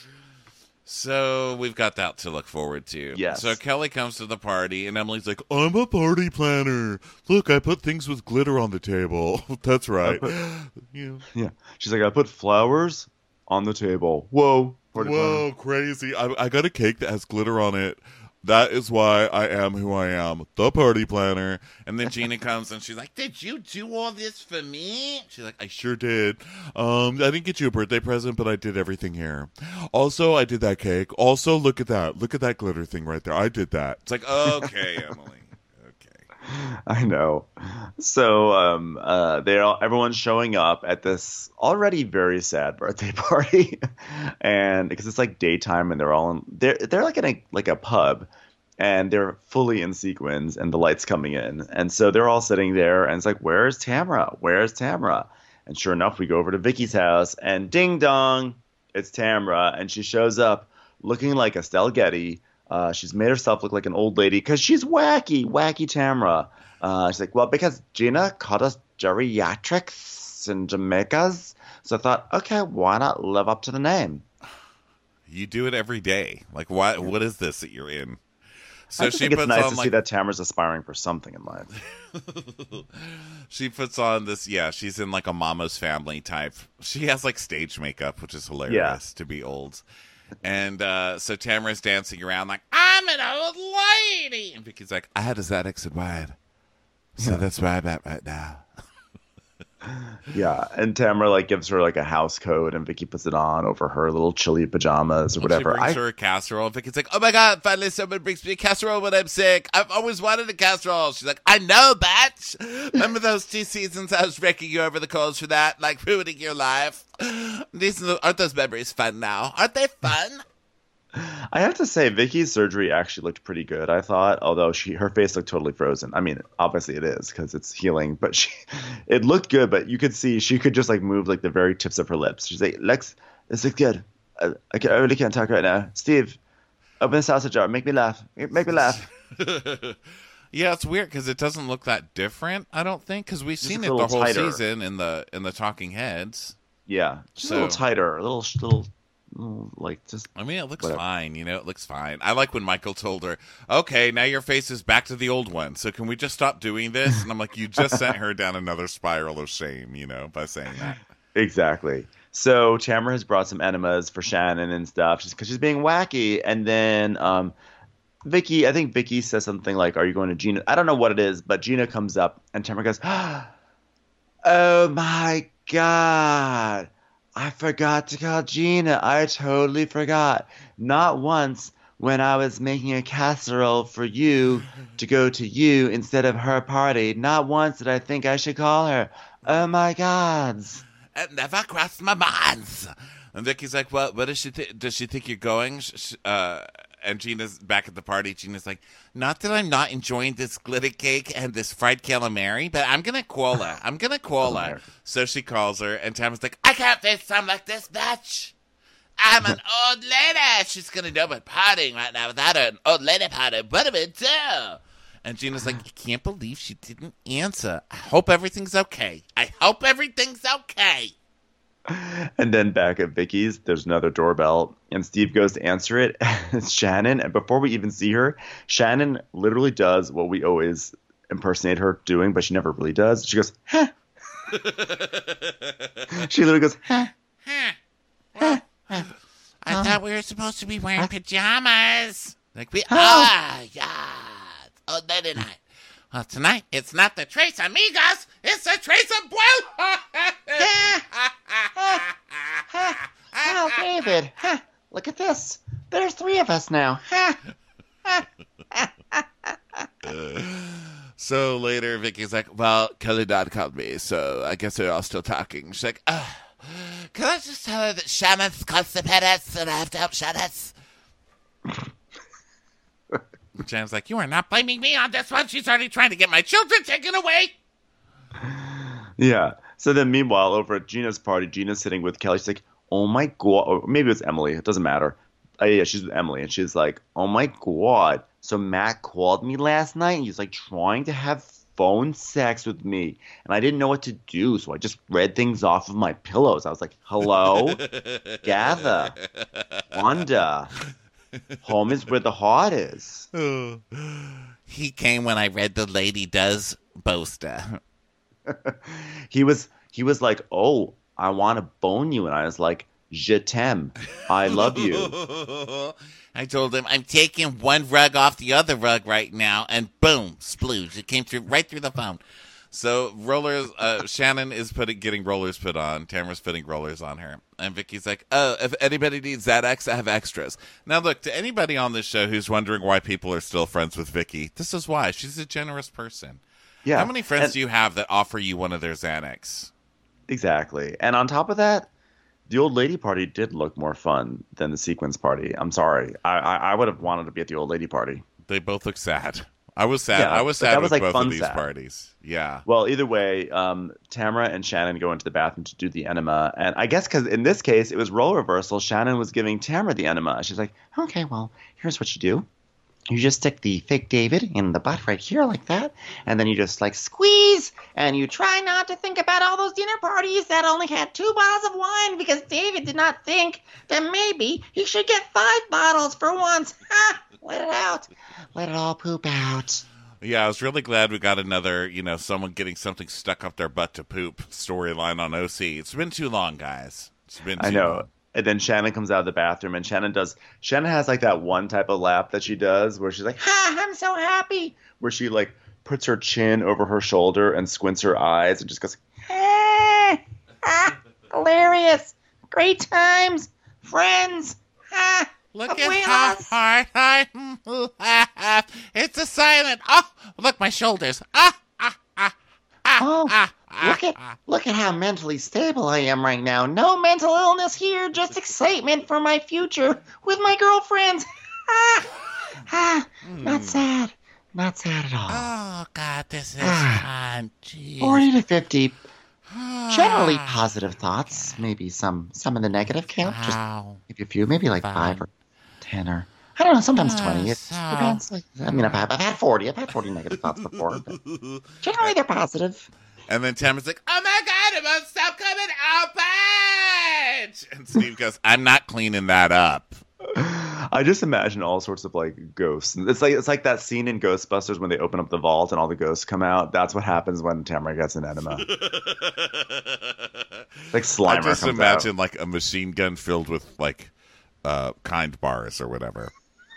S1: So we've got that to look forward to.
S2: Yes.
S1: So Kelly comes to the party, and Emily's like, I'm a party planner. Look, I put things with glitter on the table. That's right.
S2: put-
S1: yeah.
S2: Yeah. She's like, I put flowers on the table. Whoa. Party
S1: Whoa, crazy. I, I got a cake that has glitter on it. That is why I am who I am, the party planner. And then Gina comes and she's like, did you do all this for me? She's like, I sure did. Um, I didn't get you a birthday present, but I did everything here. Also, I did that cake. Also, look at that. Look at that glitter thing right there. I did that. It's like, okay, Emily. Okay.
S2: I know. So um, uh, they're all, everyone's showing up at this already very sad birthday party, and because it's like daytime and they're all in, they're they're like in a like a pub, and they're fully in sequins and the lights coming in, and so they're all sitting there and it's like, where's Tamara? Where's Tamara? And sure enough, we go over to Vicky's house and ding dong, it's Tamara, and she shows up looking like Estelle Getty. Uh, she's made herself look like an old lady because she's wacky, wacky Tamara. Uh, she's like, well, because Gina called us geriatrics and Jamaicas, so I thought, okay, why not live up to the name?
S1: You do it every day. Like, why? What is this that you're in? So
S2: I just
S1: she
S2: think
S1: puts
S2: it's nice
S1: on
S2: to
S1: like
S2: see that Tamara's aspiring for something in life.
S1: she puts on this. Yeah, she's in like a Mama's Family type. She has like stage makeup, which is hilarious to be old. And uh, so Tamara's dancing around like, I'm an old lady. And Vicky's like, I had a Xanax and wine. So
S2: Yeah.
S1: that's where I'm at right now.
S2: Yeah, and Tamara like gives her like a house coat, and Vicky puts it on over her little chilly pajamas or whatever.
S1: She brings
S2: I,
S1: her a casserole. Vicky's like, oh my God, finally someone brings me a casserole when I'm sick. I've always wanted a casserole. She's like, I know, bitch. Remember those two seasons I was raking you over the coals for that? Like ruining your life? These aren't those memories fun now? Aren't they fun?
S2: I have to say, Vicky's surgery actually looked pretty good, I thought, although she her face looked totally frozen. I mean, obviously it is because it's healing, but she it looked good, but you could see she could just like move like the very tips of her lips. She's like, Lex, this looks good. I, I, can, I really can't talk right now. Steve, open the sausage jar. Make me laugh. Make me laugh.
S1: Yeah, it's weird because it doesn't look that different, I don't think, because we've
S2: Just
S1: seen
S2: a
S1: it the
S2: little
S1: whole
S2: tighter.
S1: season in the in the Talking Heads.
S2: Yeah, just
S1: So-
S2: a little tighter, a little, little, little like just.
S1: I mean, it looks
S2: Whatever.
S1: fine. You know, it looks fine. I like when Michael told her, okay, now your face is back to the old one. So can we just stop doing this? And I'm like, you just sent her down another spiral of shame, you know, by saying that.
S2: Exactly. So Tamara has brought some enemas for Shannon and stuff because she's being wacky. And then um, Vicky, I think Vicky says something like, are you going to Gina? I don't know what it is, but Gina comes up and Tamara goes, oh my God. I forgot to call Gina. I totally forgot. Not once when I was making a casserole for you to go to you instead of her party. Not once did I think I should call her. Oh my God.
S1: It never crossed my mind. And Vicky's like, well, what does she think? Does she think you're going? Sh- sh- Uh, and Gina's back at the party. Gina's like, not that I'm not enjoying this glitter cake and this fried calamari, but I'm going to call her. I'm going to call her. So she calls her, and Tamara's like, I can't face time like this, bitch. I'm an old lady. She's going to know we're partying right now without her. An old lady party. What do we do? And Gina's like, I can't believe she didn't answer. I hope everything's okay. I hope everything's okay.
S2: And then back at Vicky's, there's another doorbell, and Steve goes to answer it. It's Shannon, and before we even see her, Shannon literally does what we always impersonate her doing, but she never really does. She goes, huh. She literally goes, huh?
S1: Huh. Well, I thought we were supposed to be wearing pajamas. Like we are. Yeah. Oh, no, no, no. Well, tonight, it's not the Tres Amigos. It's the Tres Abuelos.
S4: Oh, David, huh, look at this. There's three of us now. Huh.
S1: So later, Vicky's like, well, Kelly Dodd called me, so I guess they're all still talking. She's like, uh, can I just tell her that Shannon's constipated and I have to help Shannon? Jan's like, you are not blaming me on this one. She's already trying to get my children taken away.
S2: Yeah. So then meanwhile, over at Gina's party, Gina's sitting with Kelly. She's like, oh my God. Or maybe it's Emily. It doesn't matter. Uh, yeah, she's with Emily. And she's like, oh my God. So Matt called me last night. And he's like trying to have phone sex with me. And I didn't know what to do. So I just read things off of my pillows. I was like, hello? Gather. Wanda. Home is where the heart is.
S1: He came when I read The Lady Does Boaster.
S2: he was he was like, oh, I want to bone you. And I was like, je t'aime. I love you.
S1: I told him, I'm taking one rug off the other rug right now. And boom, splooge. It came through right through the phone. So rollers, uh, Shannon is putting getting rollers put on. Tamara's putting rollers on her. And Vicky's like, oh, if anybody needs Xanax, I have extras. Now, look, to anybody on this show who's wondering why people are still friends with Vicky, this is why. She's a generous person.
S2: Yeah.
S1: How many friends
S2: and,
S1: do you have that offer you one of their Xanax?
S2: Exactly. And on top of that, the old lady party did look more fun than the sequence party. I'm sorry. I, I, I would have wanted to be at the old lady party.
S1: They both look sad. I was sad.
S2: Yeah,
S1: I was sad
S2: was
S1: with
S2: like
S1: both
S2: fun
S1: of these
S2: sad.
S1: parties. Yeah.
S2: Well, either way, um, Tamara and Shannon go into the bathroom to do the enema. And I guess because in this case, it was role reversal. Shannon was giving Tamara the enema. She's like,
S4: okay, well, here's what you do. You just stick the fake David in the butt right here like that. And then you just like squeeze. And you try not to think about all those dinner parties that only had two bottles of wine because David did not think that maybe he should get five bottles for once. Ha! Let it out. Let it all poop out.
S1: Yeah, I was really glad we got another, you know, someone getting something stuck up their butt to poop storyline on O C. It's been too long, guys. It's been too
S2: I know.
S1: long.
S2: And then Shannon comes out of the bathroom, and Shannon does. Shannon has like that one type of lap that she does where she's like,
S4: Ha! I'm so happy.
S2: where she like puts her chin over her shoulder and squints her eyes and just goes,
S4: Ah! Ah! Hilarious. Great times. Friends. Ha!
S1: Look at how hard I laugh. It's a silent. Oh, look, my shoulders. Ah, ah, ah, ah,
S4: Oh,
S1: ah, ah,
S4: look at
S1: ah.
S4: look at how mentally stable I am right now. No mental illness here, just excitement for my future with my girlfriends. Ah, ah, not sad, not sad at all.
S1: Oh, God, this is
S4: Ah.
S1: fun. Jeez.
S4: Forty to fifty, generally
S1: Ah.
S4: positive thoughts. Maybe some some in the negative camp. Just
S1: Wow.
S4: maybe a few, maybe like
S1: Fine.
S4: five or ten or I don't know. Sometimes
S1: Ah,
S4: twenty. It
S1: so-
S4: depends. Like, I mean, I've had, I've had forty. I've had forty negative thoughts before. But generally, they're positive.
S1: And then Tamara's like, oh, my God, it won't stop coming out, bitch. And Steve goes, I'm not cleaning that up.
S2: I just imagine all sorts of like ghosts. It's like it's like that scene in Ghostbusters when they open up the vault and all the ghosts come out. That's what happens when Tamara gets an enema. Like Slimer
S1: I just
S2: comes
S1: imagine
S2: out.
S1: like a machine gun filled with like uh, kind bars or whatever.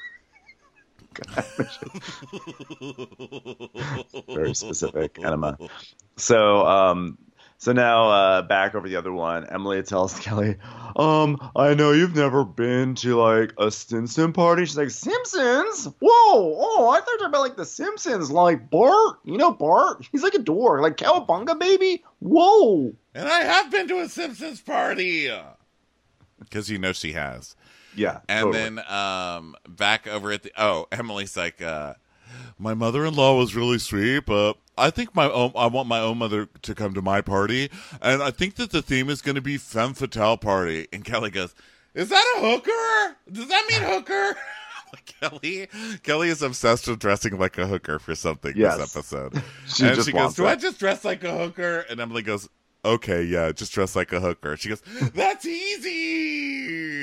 S2: Very specific enema. So, um, so now uh, back over the other one, Emily tells Kelly, um, I know you've never been to like a Simpson party. She's like, Simpsons? Whoa! Oh, I thought you were about like the Simpsons, like Bart. You know Bart? He's like a dork, like Cowabunga baby. Whoa!
S1: And I have been to a Simpsons party. Because you know she has.
S2: Yeah.
S1: And
S2: totally.
S1: then um, back over at the... Oh, Emily's like, uh, my mother-in-law was really sweet, but I think my own, I want my own mother to come to my party. And I think that the theme is going to be Femme Fatale party. And Kelly goes, is that a hooker? Does that mean hooker? Kelly Kelly is obsessed with dressing like a hooker for something
S2: Yes.
S1: this episode.
S2: She
S1: and
S2: just
S1: she goes,
S2: wants
S1: do
S2: it.
S1: I just dress like a hooker? And Emily goes, okay, yeah, just dress like a hooker. She goes, that's easy.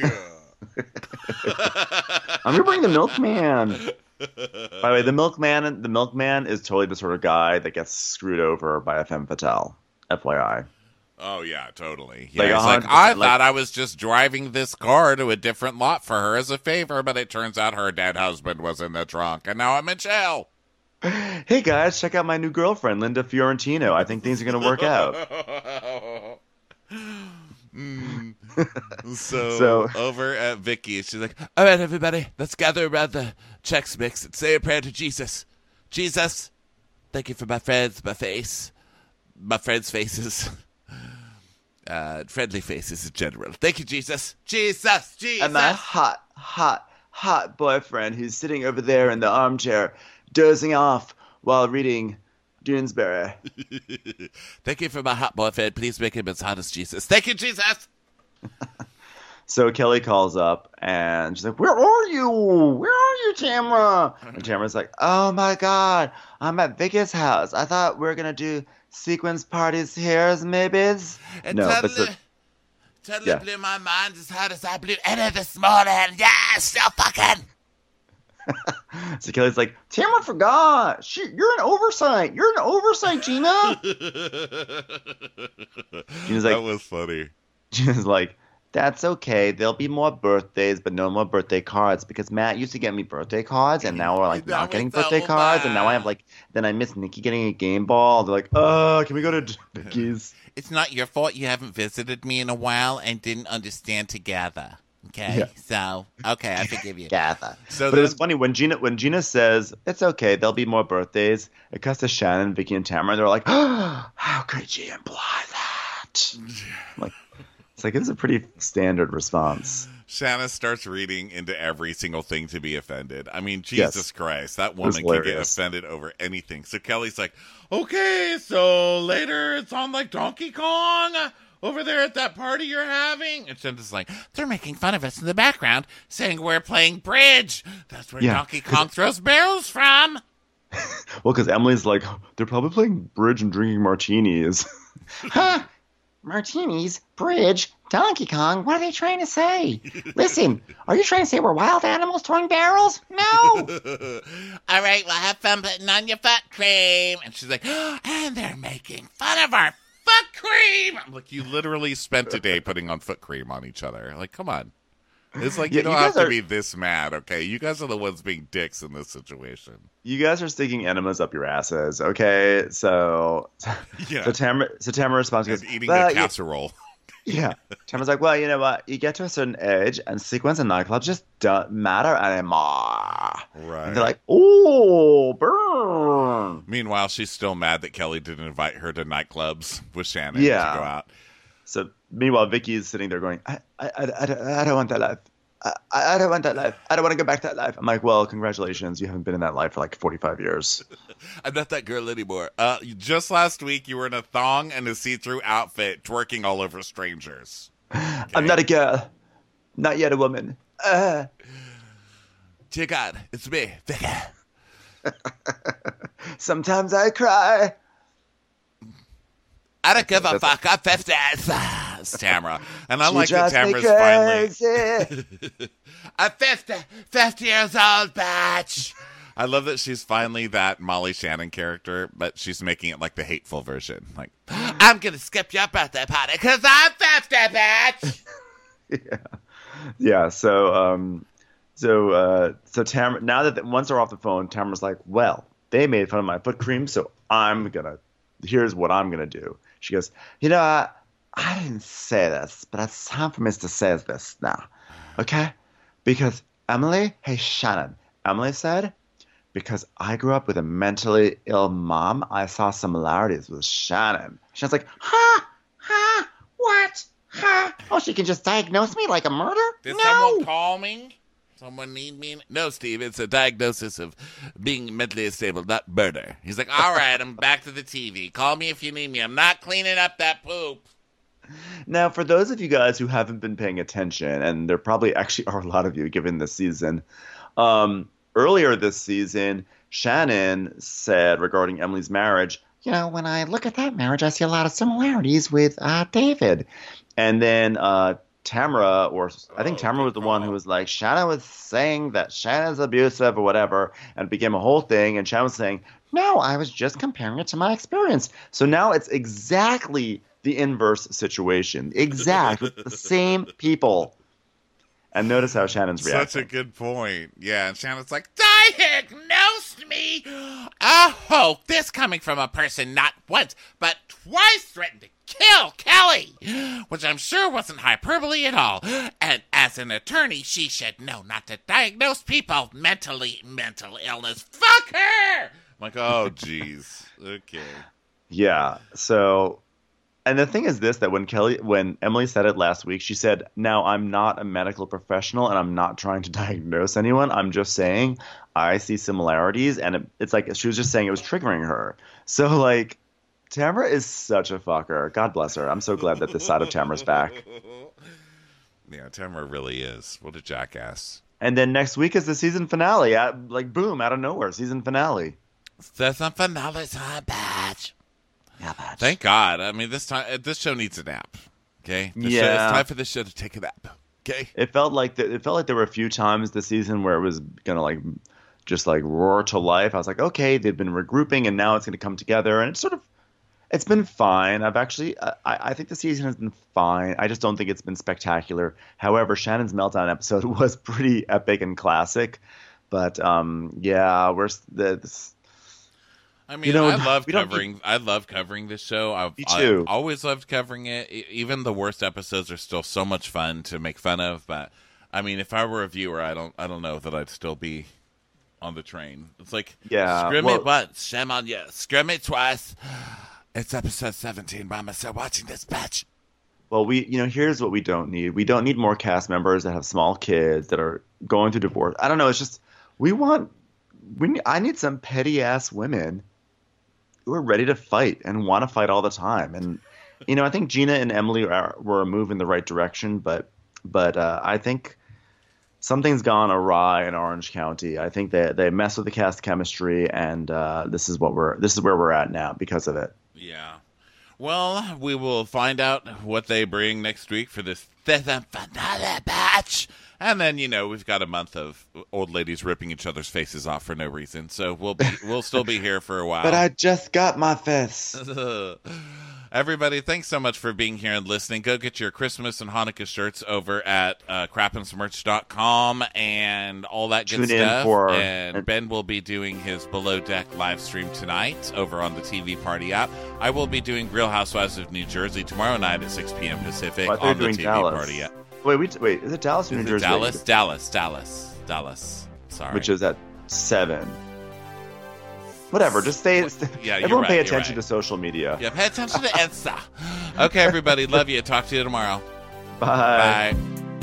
S2: I'm gonna bring the milkman. By the way, the milkman the milkman is totally the sort of guy that gets screwed over by a femme fatale. F Y I.
S1: Oh, yeah, totally.
S2: Like,
S1: Yeah, he's like,
S2: one hundred
S1: I
S2: percent, like-
S1: thought I was just driving this car to a different lot for her as a favor, but it turns out her dead husband was in the trunk, and now I'm in jail.
S2: Hey guys, check out my new girlfriend, Linda Fiorentino. I think things are going to work out.
S1: Mm. So,
S2: So-
S1: over at Vicky, she's like, all right, everybody, let's gather around the Chex Mix and say a prayer to Jesus. Jesus, thank you for my friends, my face, my friends' faces, uh, friendly faces in general. Thank you, Jesus. Jesus, Jesus.
S2: And my hot, hot, hot boyfriend who's sitting over there in the armchair, dozing off while reading Doonesbury.
S1: Thank you for my hot boyfriend. Please make him as hot as Jesus. Thank you, Jesus.
S2: So Kelly calls up and she's like, where are you? Where are you, Tamara? And Tamara's like, oh my God, I'm at Vicky's house. I thought we were going to do sequence parties here, maybe.
S1: It
S2: No, but
S1: totally,
S2: so-
S1: totally
S2: yeah.
S1: blew my mind as hard as I blew Anna this morning. Yeah, still fucking.
S2: So Kelly's like, Tamara forgot. She, you're an oversight. You're an oversight, Gina. Gina's like,
S1: That was funny.
S2: Gina's like, that's okay. There'll be more birthdays, but no more birthday cards because Matt used to get me birthday cards, and now we're like
S1: That
S2: not getting
S1: was so
S2: birthday cards, and now I have
S1: bad.
S2: like, then I miss Nikki getting a game ball. They're like, oh, can we go to Vicky's?
S1: It's not your fault you haven't visited me in a while and didn't understand together. Okay,
S2: Yeah.
S1: so okay, I forgive you.
S2: Gather.
S1: So
S2: but it was
S1: then-
S2: funny when Gina when Gina says it's okay, there'll be more birthdays. It cuts to Shannon, Vicky, and Tamara. And they're like, oh, how could you imply that? I'm like, it's like it's a pretty standard response.
S1: Shanna starts reading into every single thing to be offended. I mean, Jesus
S2: Yes.
S1: Christ, that
S2: It was
S1: woman can get
S2: hilarious.
S1: offended over anything. So Kelly's like, okay, so later it's on like Donkey Kong over there at that party you're having. And Shanna's like, they're making fun of us in the background, saying we're playing bridge. That's where
S2: Yeah.
S1: Donkey Kong throws barrels from.
S2: Well, because Emily's like, they're probably playing bridge and drinking martinis.
S4: Huh? Martinis, bridge, Donkey Kong. What are they trying to say? Listen, are you trying to say we're wild animals throwing barrels? No.
S1: All right, well, have fun putting on your foot cream. And she's like, oh, and they're making fun of our foot cream. I'm like, you literally spent a day putting on foot cream on each other. Like, come on. It's like,
S2: Yeah,
S1: you don't
S2: you
S1: have
S2: guys
S1: to
S2: are-
S1: be this mad, okay? You guys are the ones being dicks in this situation.
S2: You guys are sticking enemas up your asses, okay? So,
S1: Yeah.
S2: so Tamara, so Tamara responds, she
S1: And
S2: goes,
S1: eating
S2: well,
S1: a
S2: you-
S1: casserole.
S2: Yeah. Tamara's like, well, you know what? You get to a certain age, and sequence and nightclubs just don't matter anymore.
S1: Right.
S2: And they're like, ooh, burn.
S1: Meanwhile, she's still mad that Kelly didn't invite her to nightclubs with Shannon
S2: Yeah.
S1: to go out.
S2: So, meanwhile, Vicky's sitting there going, I, I, I, I, don't, I don't want that life. I, I don't want that life. I don't want to go back to that life. I'm like, well, congratulations. You haven't been in that life for like forty-five years.
S1: I'm not that girl anymore. Uh, just last week, you were in a thong and a see-through outfit, twerking all over strangers.
S2: I'm not a girl. Not yet a woman. Uh,
S1: Dear God, it's me, Vicky.
S2: sometimes I cry.
S1: I don't give a
S2: That's-
S1: fuck. I'm fifty. It's Tamara. And I
S2: She
S1: like that
S2: drives me
S1: Tamara's
S2: crazy.
S1: finally... I'm fifty. fifty years old, bitch. I love that she's finally that Molly Shannon character, but she's making it like the hateful version. Like, I'm going to skip your birthday party because I'm fifty, bitch.
S2: yeah. Yeah. So, um, so, uh, so Tamara, now that once they're off the phone, Tamara's like, well, they made fun of my foot cream, so I'm gonna, here's what I'm gonna do. She goes, you know, I, I didn't say this, but it's time for me to say this now. Okay? Because Emily, hey, Shannon, Emily said, because I grew up with a mentally ill mom, I saw similarities with Shannon. Shannon's like,
S4: Huh? Huh? What? Huh? Oh, she can just diagnose me like a murder?
S1: Did
S4: no.
S1: someone call me? Someone need me? No, Steve, it's a diagnosis of being mentally unstable, not murder. He's like, all right, I'm back to the T V. Call me if you need me. I'm not cleaning up that poop.
S2: now, for those of you guys who haven't been paying attention, and there probably actually are a lot of you given this season, um, earlier this season, Shannon said regarding Emily's marriage,
S4: You know, when I look at that marriage, I see a lot of similarities with uh, David.
S2: and then uh, Tamara, or I think
S1: Oh,
S2: Tamara was
S1: good
S2: the one who
S1: call.
S2: was like, Shanna was saying that Shanna's abusive or whatever, and it became a whole thing. And Shanna was saying, no, I was just comparing it to my experience. So now it's exactly the inverse situation, exact with the same people. And notice how Shannon's reacting.
S1: Such a good point. Yeah, and Shannon's like, diagnosed me? Oh, this coming from a person not once, but twice threatened to kill Kelly, which I'm sure wasn't hyperbole at all. And as an attorney, she should know not to diagnose people mentally, mental illness. Fuck her! I'm like, oh, jeez. Okay.
S2: Yeah. So, and the thing is this, that when Kelly, when Emily said it last week, she said, now I'm not a medical professional and I'm not trying to diagnose anyone. I'm just saying I see similarities. And it, it's like, she was just saying it was triggering her. So like, Tamara is such a fucker. God bless her. I'm so glad that this side of Tamara's back.
S1: Yeah, Tamara really is. What a jackass.
S2: And then next week is the season finale. At, like, boom, out of nowhere, season finale.
S1: Season finale's a bitch.
S2: Yeah, bitch.
S1: Thank God. I mean, this time, this show needs a nap. Okay? This
S2: Yeah.
S1: show, it's time for this show to take a nap. Okay?
S2: It felt like the, it felt like there were a few times this season where it was gonna like just like roar to life. I was like, okay, they've been regrouping and now it's gonna come together, and it's sort of it's been fine. I've actually I, I think the season has been fine. I just don't think it's been spectacular. However, Shannon's meltdown episode was pretty epic and classic. But um, yeah, we're the. This,
S1: I mean,
S2: You know,
S1: I love
S2: we don't
S1: covering. I love covering this show. I've,
S2: Me too.
S1: I've always loved covering it. E- Even the worst episodes are still so much fun to make fun of. But I mean, if I were a viewer, I don't. I don't know that I'd still be on the train. It's like,
S2: Yeah,
S1: screw
S2: well-
S1: me once, shame on you. Screw me twice. It's episode seventeen. Why am I still watching this bitch?
S2: Well, we, you know, here's what we don't need. We don't need more cast members that have small kids that are going through divorce. I don't know. It's just we want. We. Need, I need some petty ass women who are ready to fight and want to fight all the time. And you know, I think Gina and Emily are, were a move in the right direction, but but uh, I think something's gone awry in Orange County. I think they they mess with the cast chemistry, and uh, this is what we're this is where we're at now because of it.
S1: Yeah. Well, we will find out what they bring next week for this season finale batch. And then, you know, we've got a month of old ladies ripping each other's faces off for no reason. So we'll be, we'll still be here for a while.
S2: But I just got my fist.
S1: Everybody, thanks so much for being here and listening. Go get your Christmas and Hanukkah shirts over at uh, crappens merch dot com and all that good
S2: Tune in
S1: stuff.
S2: for-
S1: and Ben will be doing his Below Deck live stream tonight over on the T V Party app. I will be doing Real Housewives of New Jersey tomorrow night at six p.m. Pacific
S2: Oh, I thought you
S1: on
S2: were
S1: the
S2: doing
S1: T V
S2: Dallas.
S1: Party app.
S2: Wait, we, wait, is it Dallas or New
S1: Is it
S2: Jersey?
S1: Dallas? Dallas, Dallas, Dallas. Sorry.
S2: Which is at seven. Whatever, just stay.
S1: Yeah, you're
S2: everyone
S1: right,
S2: pay
S1: you're
S2: attention
S1: right.
S2: to social media.
S1: Yeah, pay attention to Insta. Okay, everybody. Love you. Talk to you tomorrow.
S2: Bye.
S1: Bye.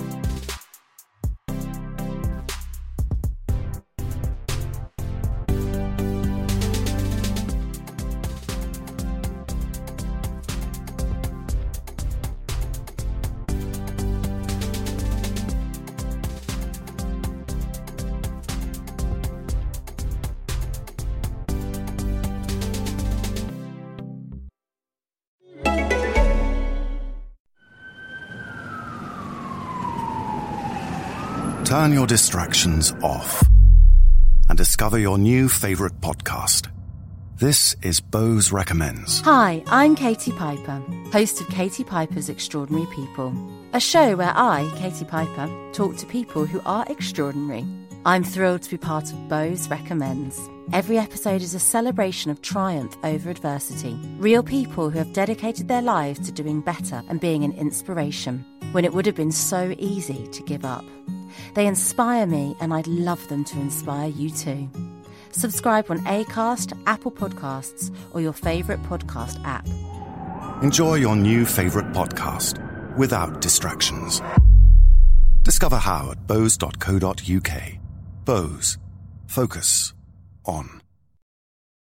S5: Turn your distractions off and discover your new favorite podcast. This is Bose Recommends.
S6: Hi, I'm Katie Piper, host of Katie Piper's Extraordinary People, a show where I, Katie Piper, talk to people who are extraordinary. I'm thrilled to be part of Bose Recommends. Every episode is a celebration of triumph over adversity. Real people who have dedicated their lives to doing better and being an inspiration, when it would have been so easy to give up. They inspire me, and I'd love them to inspire you too. Subscribe on Acast, Apple Podcasts, or your favourite podcast app.
S5: Enjoy your new favorite podcast without distractions. Discover how at bose dot co dot uk. Bose. Focus on.